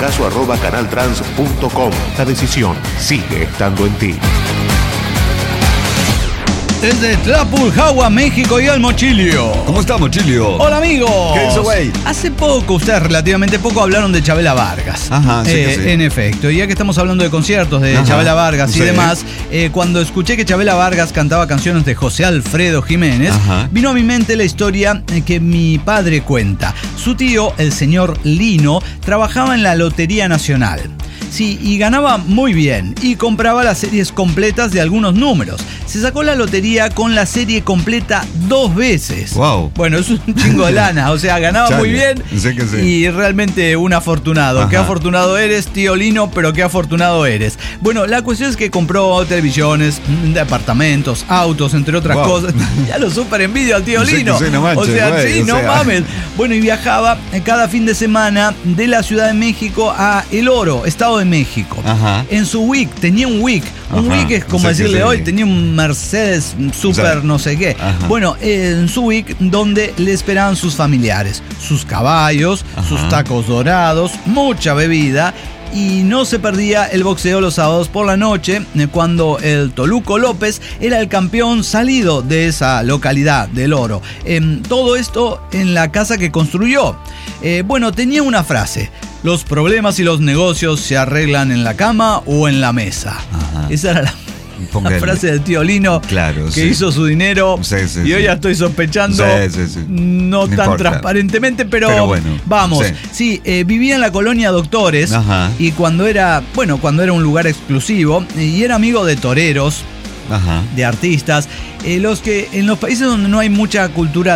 caso@canaltrans.com. La decisión sigue estando en ti. Desde Tlapulhagua, México, y el Mochilio. ¿Cómo está, Mochilio? Hola, amigos. ¿Qué hizo, güey? Hace poco, ustedes relativamente poco, hablaron de Chabela Vargas. Ajá, sí que sí. En efecto, y ya que estamos hablando de conciertos de Chabela Vargas y demás, cuando escuché que Chabela Vargas cantaba canciones de José Alfredo Jiménez, vino a mi mente la historia que mi padre cuenta. Su tío, el señor Lino, trabajaba en la Lotería Nacional. Sí, y ganaba muy bien y compraba las series completas de algunos números. Se sacó la lotería con la serie completa 2 veces. Wow. Bueno, es un chingo de lana, o sea, ganaba muy bien y realmente un afortunado. Qué afortunado eres, tío Lino, pero qué afortunado eres. Bueno, la cuestión es que compró televisiones, departamentos, autos, entre otras cosas. Ya lo súper envidio al tío Lino. No manches, o sea, güey, no mames. Bueno, y viajaba cada fin de semana de la Ciudad de México a El Oro, Estado de México. En su WIC, tenía un WIC. Un WIC es como decirle hoy, tenía un Mercedes super no sé qué. Bueno, en su WIC donde le esperaban sus familiares, sus caballos, sus tacos dorados, mucha bebida. Y no se perdía el boxeo los sábados por la noche, cuando el Toluco López era el campeón salido de esa localidad del Oro. Todo esto en la casa que construyó. Bueno, tenía una frase: los problemas y los negocios se arreglan en la cama o en la mesa. Esa era la frase del tío Lino, que hizo su dinero. Y hoy ya estoy sospechando, no tan transparentemente, pero bueno, vamos. Vivía en la colonia Doctores y cuando era un lugar exclusivo, y era amigo de toreros, de artistas, los que en los países donde no hay mucha cultura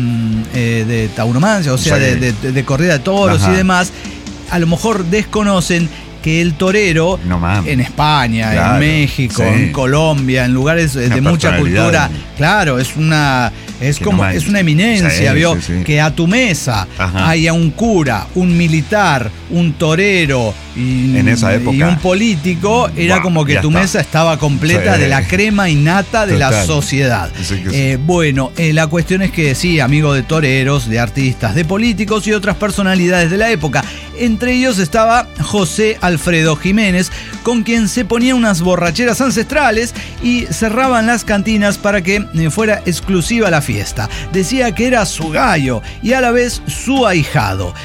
de tauromancia, o sea, de corrida de toros y demás, a lo mejor desconocen que el torero en España, en México, en Colombia, en lugares de mucha cultura, claro, es una eminencia, ¿vio? Que a tu mesa haya un cura, un militar, un torero y, en esa época, y un político, era como que tu mesa estaba completa de la crema innata de la sociedad. Bueno, la cuestión es que sí, amigo de toreros, de artistas, de políticos y otras personalidades de la época. Entre ellos estaba José Alfredo Jiménez, con quien se ponía unas borracheras ancestrales y cerraban las cantinas para que fuera exclusiva la fiesta. Decía que era su gallo y a la vez su ahijado.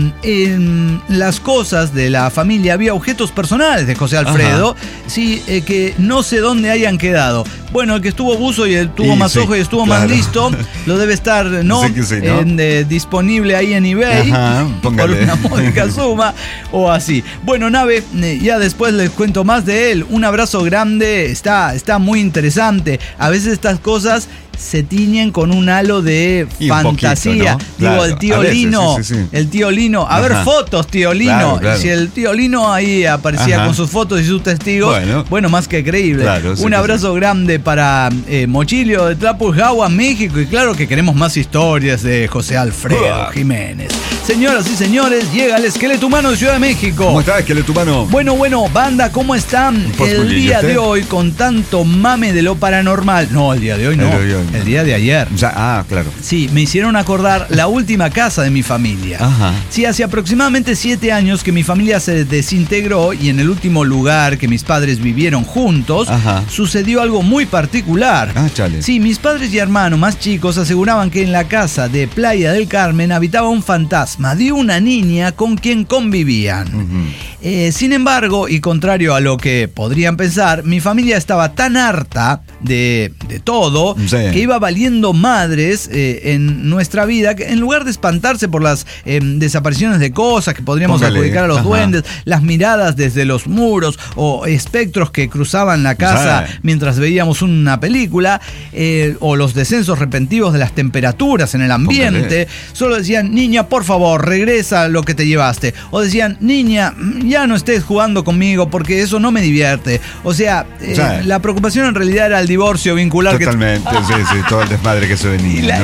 En las cosas de la familia había objetos personales de José Alfredo, que no sé dónde hayan quedado. Bueno, el que estuvo buzo y el tuvo más ojo y estuvo más listo, lo debe estar disponible ahí en eBay por una módica suma o así. Bueno, Nave, ya después les cuento más de él. Un abrazo grande, está muy interesante. A veces estas cosas se tiñen con un halo de fantasía. Poquito, ¿no? Digo, el tío Lino, el tío Lino, a ver fotos, tío Lino. Si el tío Lino ahí aparecía con sus fotos y sus testigos, bueno, más que creíble. Un abrazo grande para Mochilio de Tlapulhagua, México, y claro que queremos más historias de José Alfredo Jiménez. Señoras y señores, llega el Esqueleto Humano de Ciudad de México. ¿Cómo está, Esqueleto Humano? Bueno, banda, ¿cómo están? El día de hoy, con tanto mame de lo paranormal. No, el día de hoy no. El día de ayer. Claro. Sí, me hicieron acordar la última casa de mi familia. Sí, hace aproximadamente 7 años que mi familia se desintegró y en el último lugar que mis padres vivieron juntos, sucedió algo muy particular. Sí, mis padres y hermanos más chicos aseguraban que en la casa de Playa del Carmen habitaba un fantasma de una niña con quien convivían. Sin embargo, y contrario a lo que podrían pensar, mi familia estaba tan harta de todo que iba valiendo madres en nuestra vida, que en lugar de espantarse por las desapariciones de cosas que podríamos adjudicar a los duendes, las miradas desde los muros o espectros que cruzaban la casa mientras veíamos una película, o los descensos repentivos de las temperaturas en el ambiente, solo decían: niña, por favor, regresa a lo que te llevaste. O decían: niña, ya no estés jugando conmigo porque eso no me divierte. O sea, la preocupación en realidad era el divorcio vincular. Totalmente, todo el desmadre que se venía.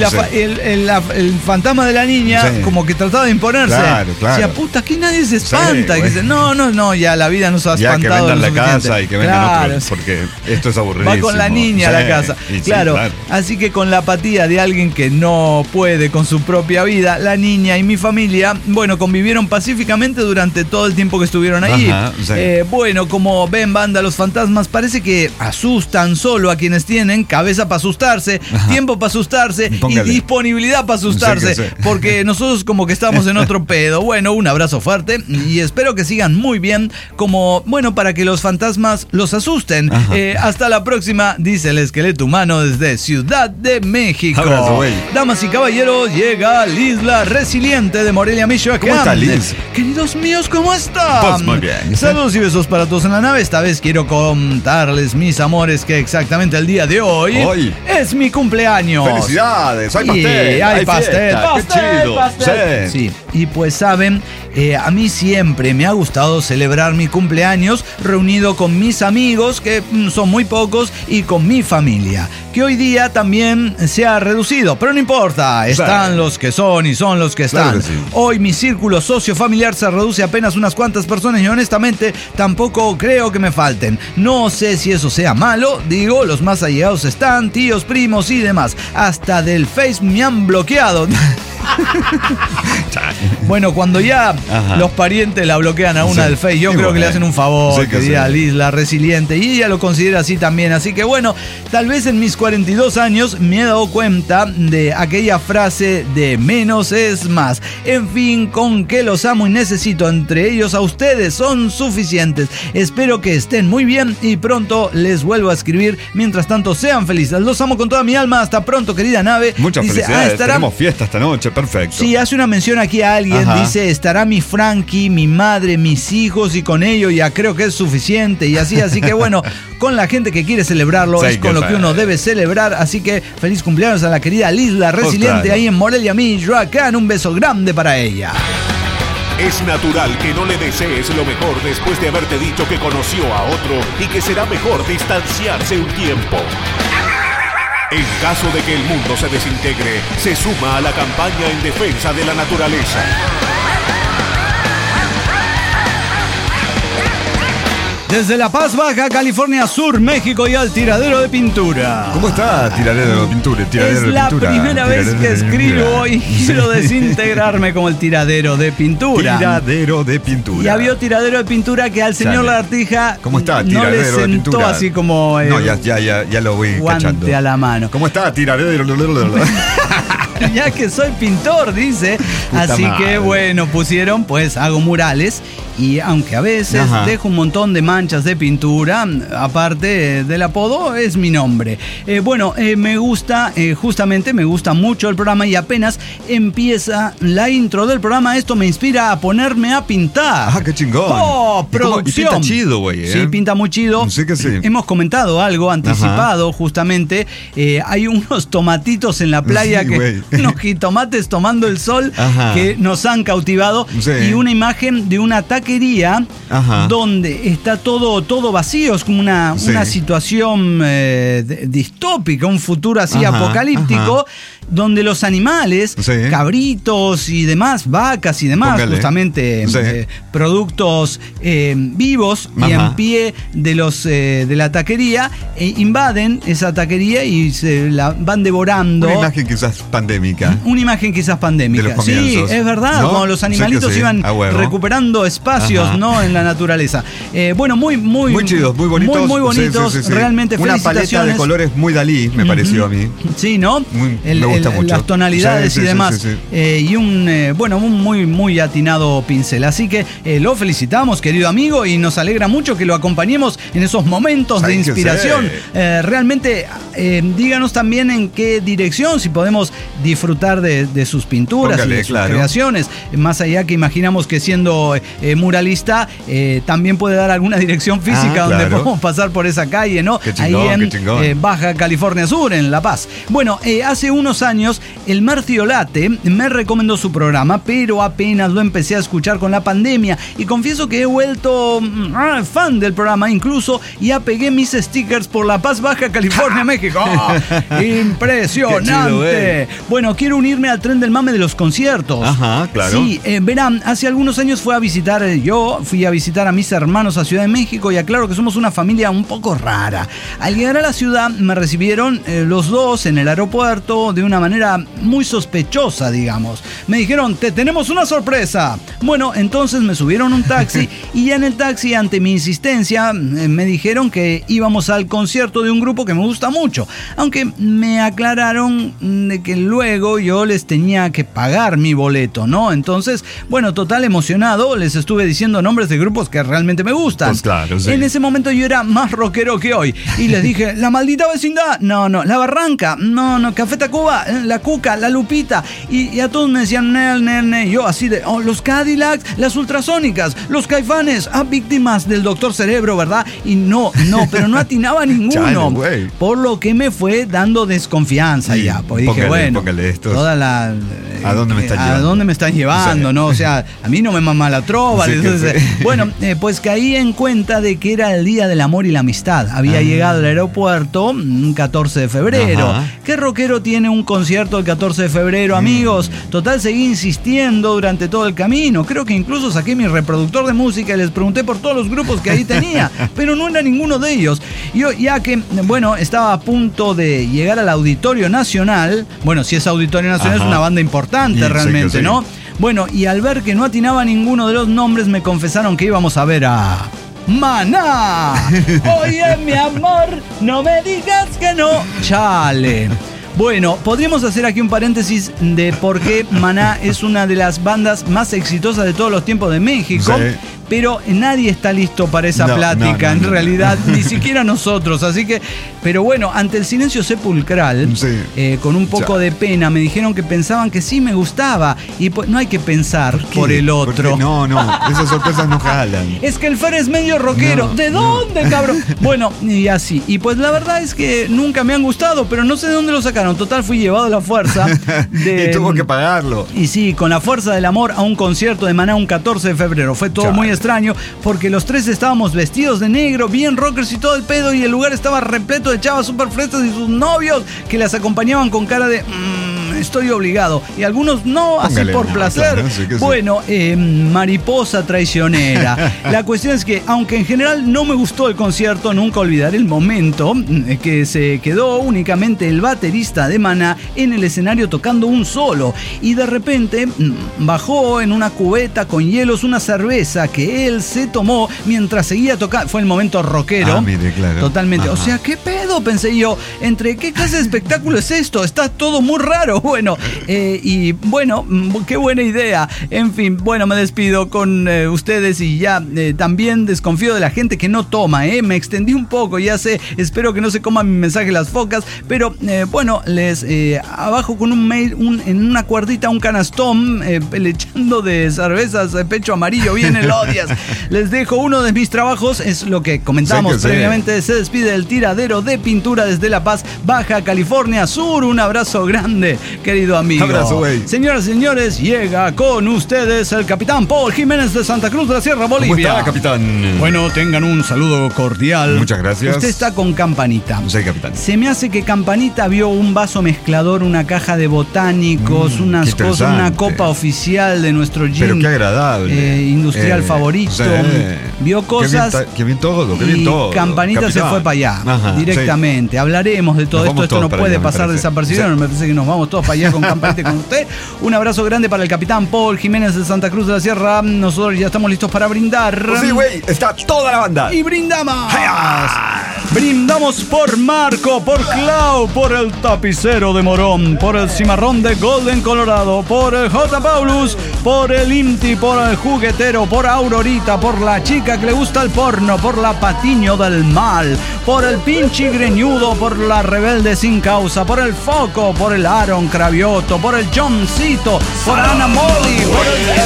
El fantasma de la niña como que trataba de imponerse. Decía: puta, aquí nadie se espanta. Y dice: no, ya la vida nos ha espantado. Ya que vendan la casa y que vengan otros, porque esto es aburridísimo. Va con la niña a la casa. Claro. Así que con la apatía de alguien que no puede con su propia vida, la niña y mi familia, convivieron pacíficamente durante todo el tiempo que estuvieron ahí. Ajá, sí. Bueno, como ven, banda, los fantasmas parece que asustan solo a quienes tienen cabeza para asustarse, tiempo para asustarse Póngale. y disponibilidad para asustarse, Sí, que sí. porque nosotros como que estamos en otro pedo. Bueno, un abrazo fuerte y espero que sigan muy bien, como, bueno, para que los fantasmas los asusten. Hasta la próxima, dice el esqueleto humano desde Ciudad de México. Abrazo, güey. Damas y caballeros, llega Liz la Resiliente de Morelia, Michoacán. ¿Cómo está, Liz? Queridos míos, ¿cómo están? Pues muy bien. Saludos y besos para todos en la nave. Esta vez quiero contarles, mis amores, que exactamente el día de hoy es mi cumpleaños. ¡Felicidades! ¡Hay pastel! Y hay pastel, fiesta. ¡Qué chido! pastel. Sí, y pues saben, a mí siempre me ha gustado celebrar mi cumpleaños reunido con mis amigos, que son muy pocos, y con mi familia, que hoy día también se ha reducido, pero no importa, están los que son y son los que están. Claro que sí. Hoy mi círculo sociofamiliar se reduce a apenas unas cuantas personas y honestamente tampoco creo que me falten. No sé si eso sea malo, digo, los más allegados están, tíos, primos y demás. Hasta del Face me han bloqueado. Bueno, cuando ya los parientes la bloquean a una del Face, yo creo que le hacen un favor, Sí, que querida sí. Liz, la Resiliente, y ella lo considera así también. Así que bueno, tal vez en mis 42 años me he dado cuenta de aquella frase de menos es más. En fin, con que los amo y necesito entre ellos a ustedes son suficientes. Espero que estén muy bien y pronto les vuelvo a escribir. Mientras tanto, sean felices. Los amo con toda mi alma. Hasta pronto, querida nave. Muchas Dice, felicidades. Tenemos fiesta esta noche, perfecto. Sí, hace una mención aquí a alguien, dice, estará mi Frankie, mi madre, mis hijos y con ello ya creo que es suficiente y así que bueno, con la gente que quiere celebrarlo es con lo que uno debe celebrar, así que feliz cumpleaños a la querida Liz la Resiliente ahí en Morelia, Michoacán, un beso grande para ella. Es natural que no le desees lo mejor después de haberte dicho que conoció a otro y que será mejor distanciarse un tiempo. En caso de que el mundo se desintegre, se suma a la campaña en defensa de la naturaleza. Desde La Paz, Baja California Sur, México y al tiradero de pintura. ¿Cómo está tiradero de pintura? Es la primera vez que escribo y quiero desintegrarme como el tiradero de pintura. Tiradero de pintura. Ya vio tiradero de pintura que al señor Lagartija ¿Cómo está no tiradero le de sentó pintura? así como No, ya lo voy guante cachando. a la mano. ¿Cómo está tiradero? Ya que soy pintor, dice. Puta Así madre. que bueno, pusieron, pues hago murales. Y aunque a veces dejo un montón de manchas de pintura, aparte del apodo, es mi nombre. Me gusta, justamente me gusta mucho el programa y apenas empieza la intro del programa, esto me inspira a ponerme a pintar. ¡Ah, qué chingón! ¡Oh, producción! Y pinta chido, güey. Sí, pinta muy chido. Sí que sí. Hemos comentado algo anticipado, justamente. Hay unos tomatitos en la playa, unos jitomates tomando el sol que nos han cautivado. Sí. Y una imagen de una taquería donde está todo vacío. Es como una situación distópica, un futuro así apocalíptico, donde los animales, cabritos y demás, vacas y demás, justamente productos vivos y en pie de los de la taquería, invaden esa taquería y se la van devorando. Una imagen quizás pandémica. Una imagen quizás pandémica. Sí, es verdad, ¿no? como los animalitos iban recuperando espacios, ¿no? En la naturaleza. Muy chidos, muy bonitos. Muy bonitos, realmente una felicitaciones. Paleta de colores muy Dalí, me pareció a mí. Sí, ¿no? Me gusta mucho. Las tonalidades y demás. Y un muy atinado pincel. Así que lo felicitamos, querido amigo, y nos alegra mucho que lo acompañemos en esos momentos de inspiración. Realmente, díganos también en qué dirección, si podemos disfrutar de sus pinturas y de sus creaciones. Más allá que imaginamos que siendo muralista, también puede dar alguna dirección física donde podemos pasar por esa calle, ¿no? Qué chingón, ahí en Baja California Sur, en La Paz. Bueno, hace unos años el Marciolate me recomendó su programa, pero apenas lo empecé a escuchar con la pandemia y confieso que he vuelto fan del programa incluso, y apegué mis stickers por La Paz, Baja California, México. ¡Oh! ¡Impresionante! Chido, bueno, quiero unirme al tren del mame de los conciertos. Claro. Sí, verán, hace algunos años fui a visitar a mis hermanos a Ciudad de México, y aclaro que somos una familia un poco rara. Al llegar a la ciudad me recibieron los dos en el aeropuerto de una una manera muy sospechosa, digamos. Me dijeron, te tenemos una sorpresa. Bueno, entonces me subieron un taxi y ya en el taxi, ante mi insistencia, me dijeron que íbamos al concierto de un grupo que me gusta mucho. Aunque me aclararon de que luego yo les tenía que pagar mi boleto, ¿no? Entonces, bueno, total emocionado, les estuve diciendo nombres de grupos que realmente me gustan. Pues claro, sí. En ese momento yo era más rockero que hoy. Y les dije, La Maldita Vecindad, no, La Barranca, no, Café Tacuba, La Cuca, La Lupita. Y a todos me decían, Nel. Yo así de, los Cadillacs, las Ultrasónicas, los Caifanes, víctimas del Doctor Cerebro, ¿verdad? Y no, pero no atinaba ninguno. Chale, por lo que me fue dando desconfianza ya. Pues dije, bueno, toda la... ¿A dónde me están llevando? ¿A dónde me están llevando, no? O sea, a mí no me mama la trova. Sí, Entonces, bueno, pues caí en cuenta de que era el Día del Amor y la Amistad. Había llegado al aeropuerto un 14 de febrero. Ajá. ¿Qué rockero tiene un concierto el 14 de febrero, amigos? Total, seguí insistiendo durante todo el camino. Creo que incluso saqué mi reproductor de música y les pregunté por todos los grupos que ahí tenía, pero no era ninguno de ellos. Yo, ya que, bueno, estaba a punto de llegar al Auditorio Nacional. Bueno, si es Auditorio Nacional, es una banda importante realmente, ¿no? Bueno, y al ver que no atinaba ninguno de los nombres, me confesaron que íbamos a ver a Maná. Oye, mi amor, no me digas que no. Chale. Bueno, podríamos hacer aquí un paréntesis de por qué Maná es una de las bandas más exitosas de todos los tiempos de México. Sí. Pero nadie está listo para esa plática, en realidad, ni siquiera nosotros. Así que, pero bueno, ante el silencio sepulcral, con un poco de pena, me dijeron que pensaban que sí me gustaba. Y pues no hay que pensar por el otro. No, esas sorpresas no jalan. Es que el Fer es medio rockero. ¿De dónde, cabrón? Bueno, y así. Y pues la verdad es que nunca me han gustado, pero no sé de dónde lo sacaron. Total, fui llevado a la fuerza. Y tuvo que pagarlo. Y sí, con la fuerza del amor a un concierto de Maná un 14 de febrero. Fue todo muy extraño porque los tres estábamos vestidos de negro, bien rockers y todo el pedo, y el lugar estaba repleto de chavas super frescas y sus novios que las acompañaban con cara de estoy obligado, y algunos no, así por placer. Bueno, mariposa traicionera. La cuestión es que, aunque en general no me gustó el concierto, nunca olvidaré el momento que se quedó únicamente el baterista de Maná en el escenario tocando un solo, y de repente bajó en una cubeta con hielos una cerveza que él se tomó mientras seguía tocando. Fue el momento rockero. Mire, claro. Totalmente. Ajá. O sea, ¿qué pedo? Pensé yo. ¿Entre qué clase de espectáculo es esto? Está todo muy raro. Bueno, y bueno, qué buena idea. En fin, bueno, me despido con ustedes y ya también desconfío de la gente que no toma, Me extendí un poco, ya sé. Espero que no se coman mi mensaje las focas, pero bueno, les abajo con un mail, en una cuerdita, un canastón pelechando de cervezas de pecho amarillo, bien elodias. Les dejo uno de mis trabajos, es lo que comentamos previamente. Se despide el tiradero de pintura desde La Paz, Baja California Sur. Un abrazo grande, querido amigo. Abrazo, güey. Señoras y señores, llega con ustedes el capitán Paul Jiménez de Santa Cruz de la Sierra, Bolivia. ¿Cómo está, capitán? Bueno, tengan un saludo cordial. Muchas gracias. Usted está con Campanita. Sí, capitán. Se me hace que Campanita vio un vaso mezclador, una caja de botánicos, unas cosas, una copa oficial de nuestro gin. Pero qué agradable. Industrial favorito. Sí. Vio cosas. Qué bien todo, qué bien todo. Campanita capitán. Se fue para allá. Ajá, directamente. Sí. Hablaremos de todo esto. Esto no puede pasar desapercibido. Sí. Me parece que nos vamos todos para allá con Campanita y con usted. Un abrazo grande para el capitán Paul Jiménez de Santa Cruz de la Sierra. Nosotros ya estamos listos para brindar. Pues sí, güey. Está toda la banda. Y brindamos. Brindamos por Marco, por Clau, por el tapicero de Morón, por el cimarrón de Golden Colorado, por el J. Paulus, por el Inti, por el juguetero, por Aurorita, por la chica que le gusta el porno, por la Patiño del Mal, por el pinche greñudo, por la rebelde sin causa, por el Foco, por el Aaron Cravioto, por el Johncito, por Ana Molly, por el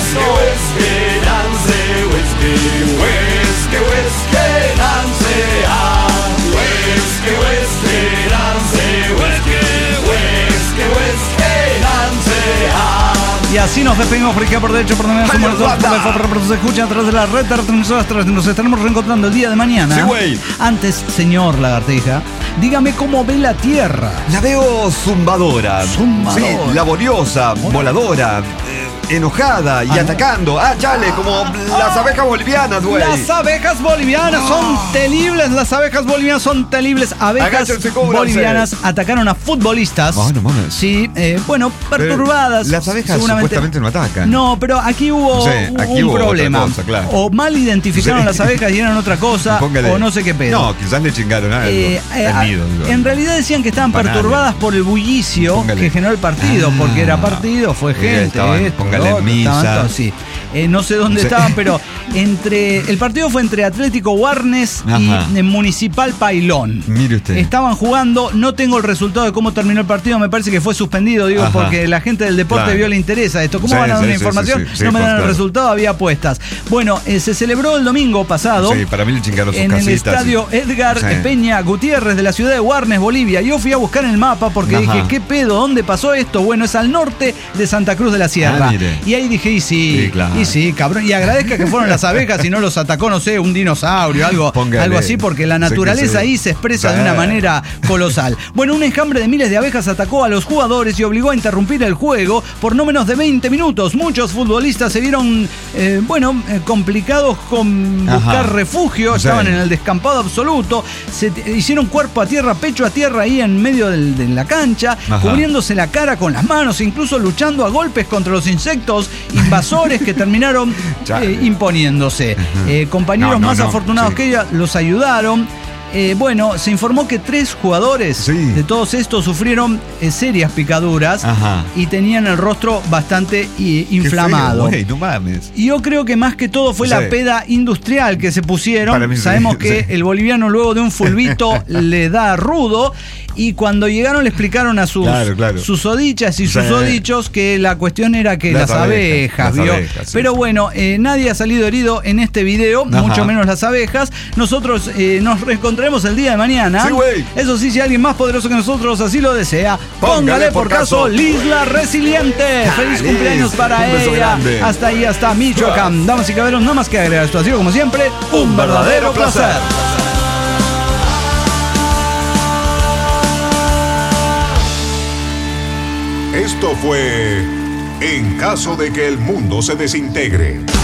Y así nos despedimos por aquí por derecho, por donde se escucha a través de la red de retransmisoras. Nos estaremos reencontrando el día de mañana. Sí, güey. Antes, señor Lagartija, dígame cómo ve la Tierra. La veo zumbadora. Sí, laboriosa, voladora. enojada y atacando. Chale, como las abejas bolivianas, güey. Las abejas bolivianas son terribles. Las abejas bolivianas son terribles. Abejas bolivianas atacaron a futbolistas. No mames. Sí, perturbadas. Las abejas supuestamente no atacan. No, pero aquí hubo un problema. Cosa, claro. O mal identificaron las abejas y eran otra cosa, o no sé qué pedo. No, quizás le chingaron algo. En realidad decían que estaban perturbadas por el bullicio que generó el partido, porque era partido, fue gente. Póngale misa. No sé dónde estaban, pero el partido fue entre Atlético Warnes y Municipal Pailón. Mire usted. Estaban jugando, no tengo el resultado de cómo terminó el partido, me parece que fue suspendido, porque la gente del deporte le interesa esto. ¿Cómo van a dar una información? No me dan el resultado, había apuestas. Bueno, se celebró el domingo pasado. Sí, para mí le chingaron sus en casitas. El estadio Edgar Peña Gutiérrez de la ciudad de Warnes, Bolivia. Yo fui a buscar en el mapa porque dije, ¿qué pedo? ¿Dónde pasó esto? Bueno, es al norte de Santa Cruz de la Sierra. Y ahí dije, sí, cabrón. Y agradezca que fueron las abejas y no los atacó, no sé, un dinosaurio, algo así, porque la naturaleza ahí se expresa de una manera colosal. Bueno, un enjambre de miles de abejas atacó a los jugadores y obligó a interrumpir el juego por no menos de 20 minutos. Muchos futbolistas se vieron, complicados con buscar refugio, estaban en el descampado absoluto, se hicieron cuerpo a tierra, pecho a tierra ahí en medio de la cancha, cubriéndose la cara con las manos, incluso luchando a golpes contra los insectos invasores que terminaron imponiéndose. Compañeros más afortunados que ella los ayudaron. Se informó que 3 jugadores de todos estos sufrieron serias picaduras y tenían el rostro bastante inflamado. Feo, no mames. Y yo creo que más que todo fue la peda industrial que se pusieron. Sabemos que el boliviano luego de un fulbito le da rudo. Y cuando llegaron le explicaron a sus sodichas y sus sodichos que la cuestión era que las abejas, ¿vio? Pero bueno, nadie ha salido herido en este video, mucho menos las abejas. Nosotros nos reencontraremos el día de mañana. Eso sí, si alguien más poderoso que nosotros así lo desea, póngale por caso Lisla Resiliente. Feliz cumpleaños para ella. Hasta ahí, hasta Michoacán. Damas y caballeros, no más que agregar. Esto ha sido, como siempre, un verdadero placer. Esto fue En caso de que el mundo se desintegre.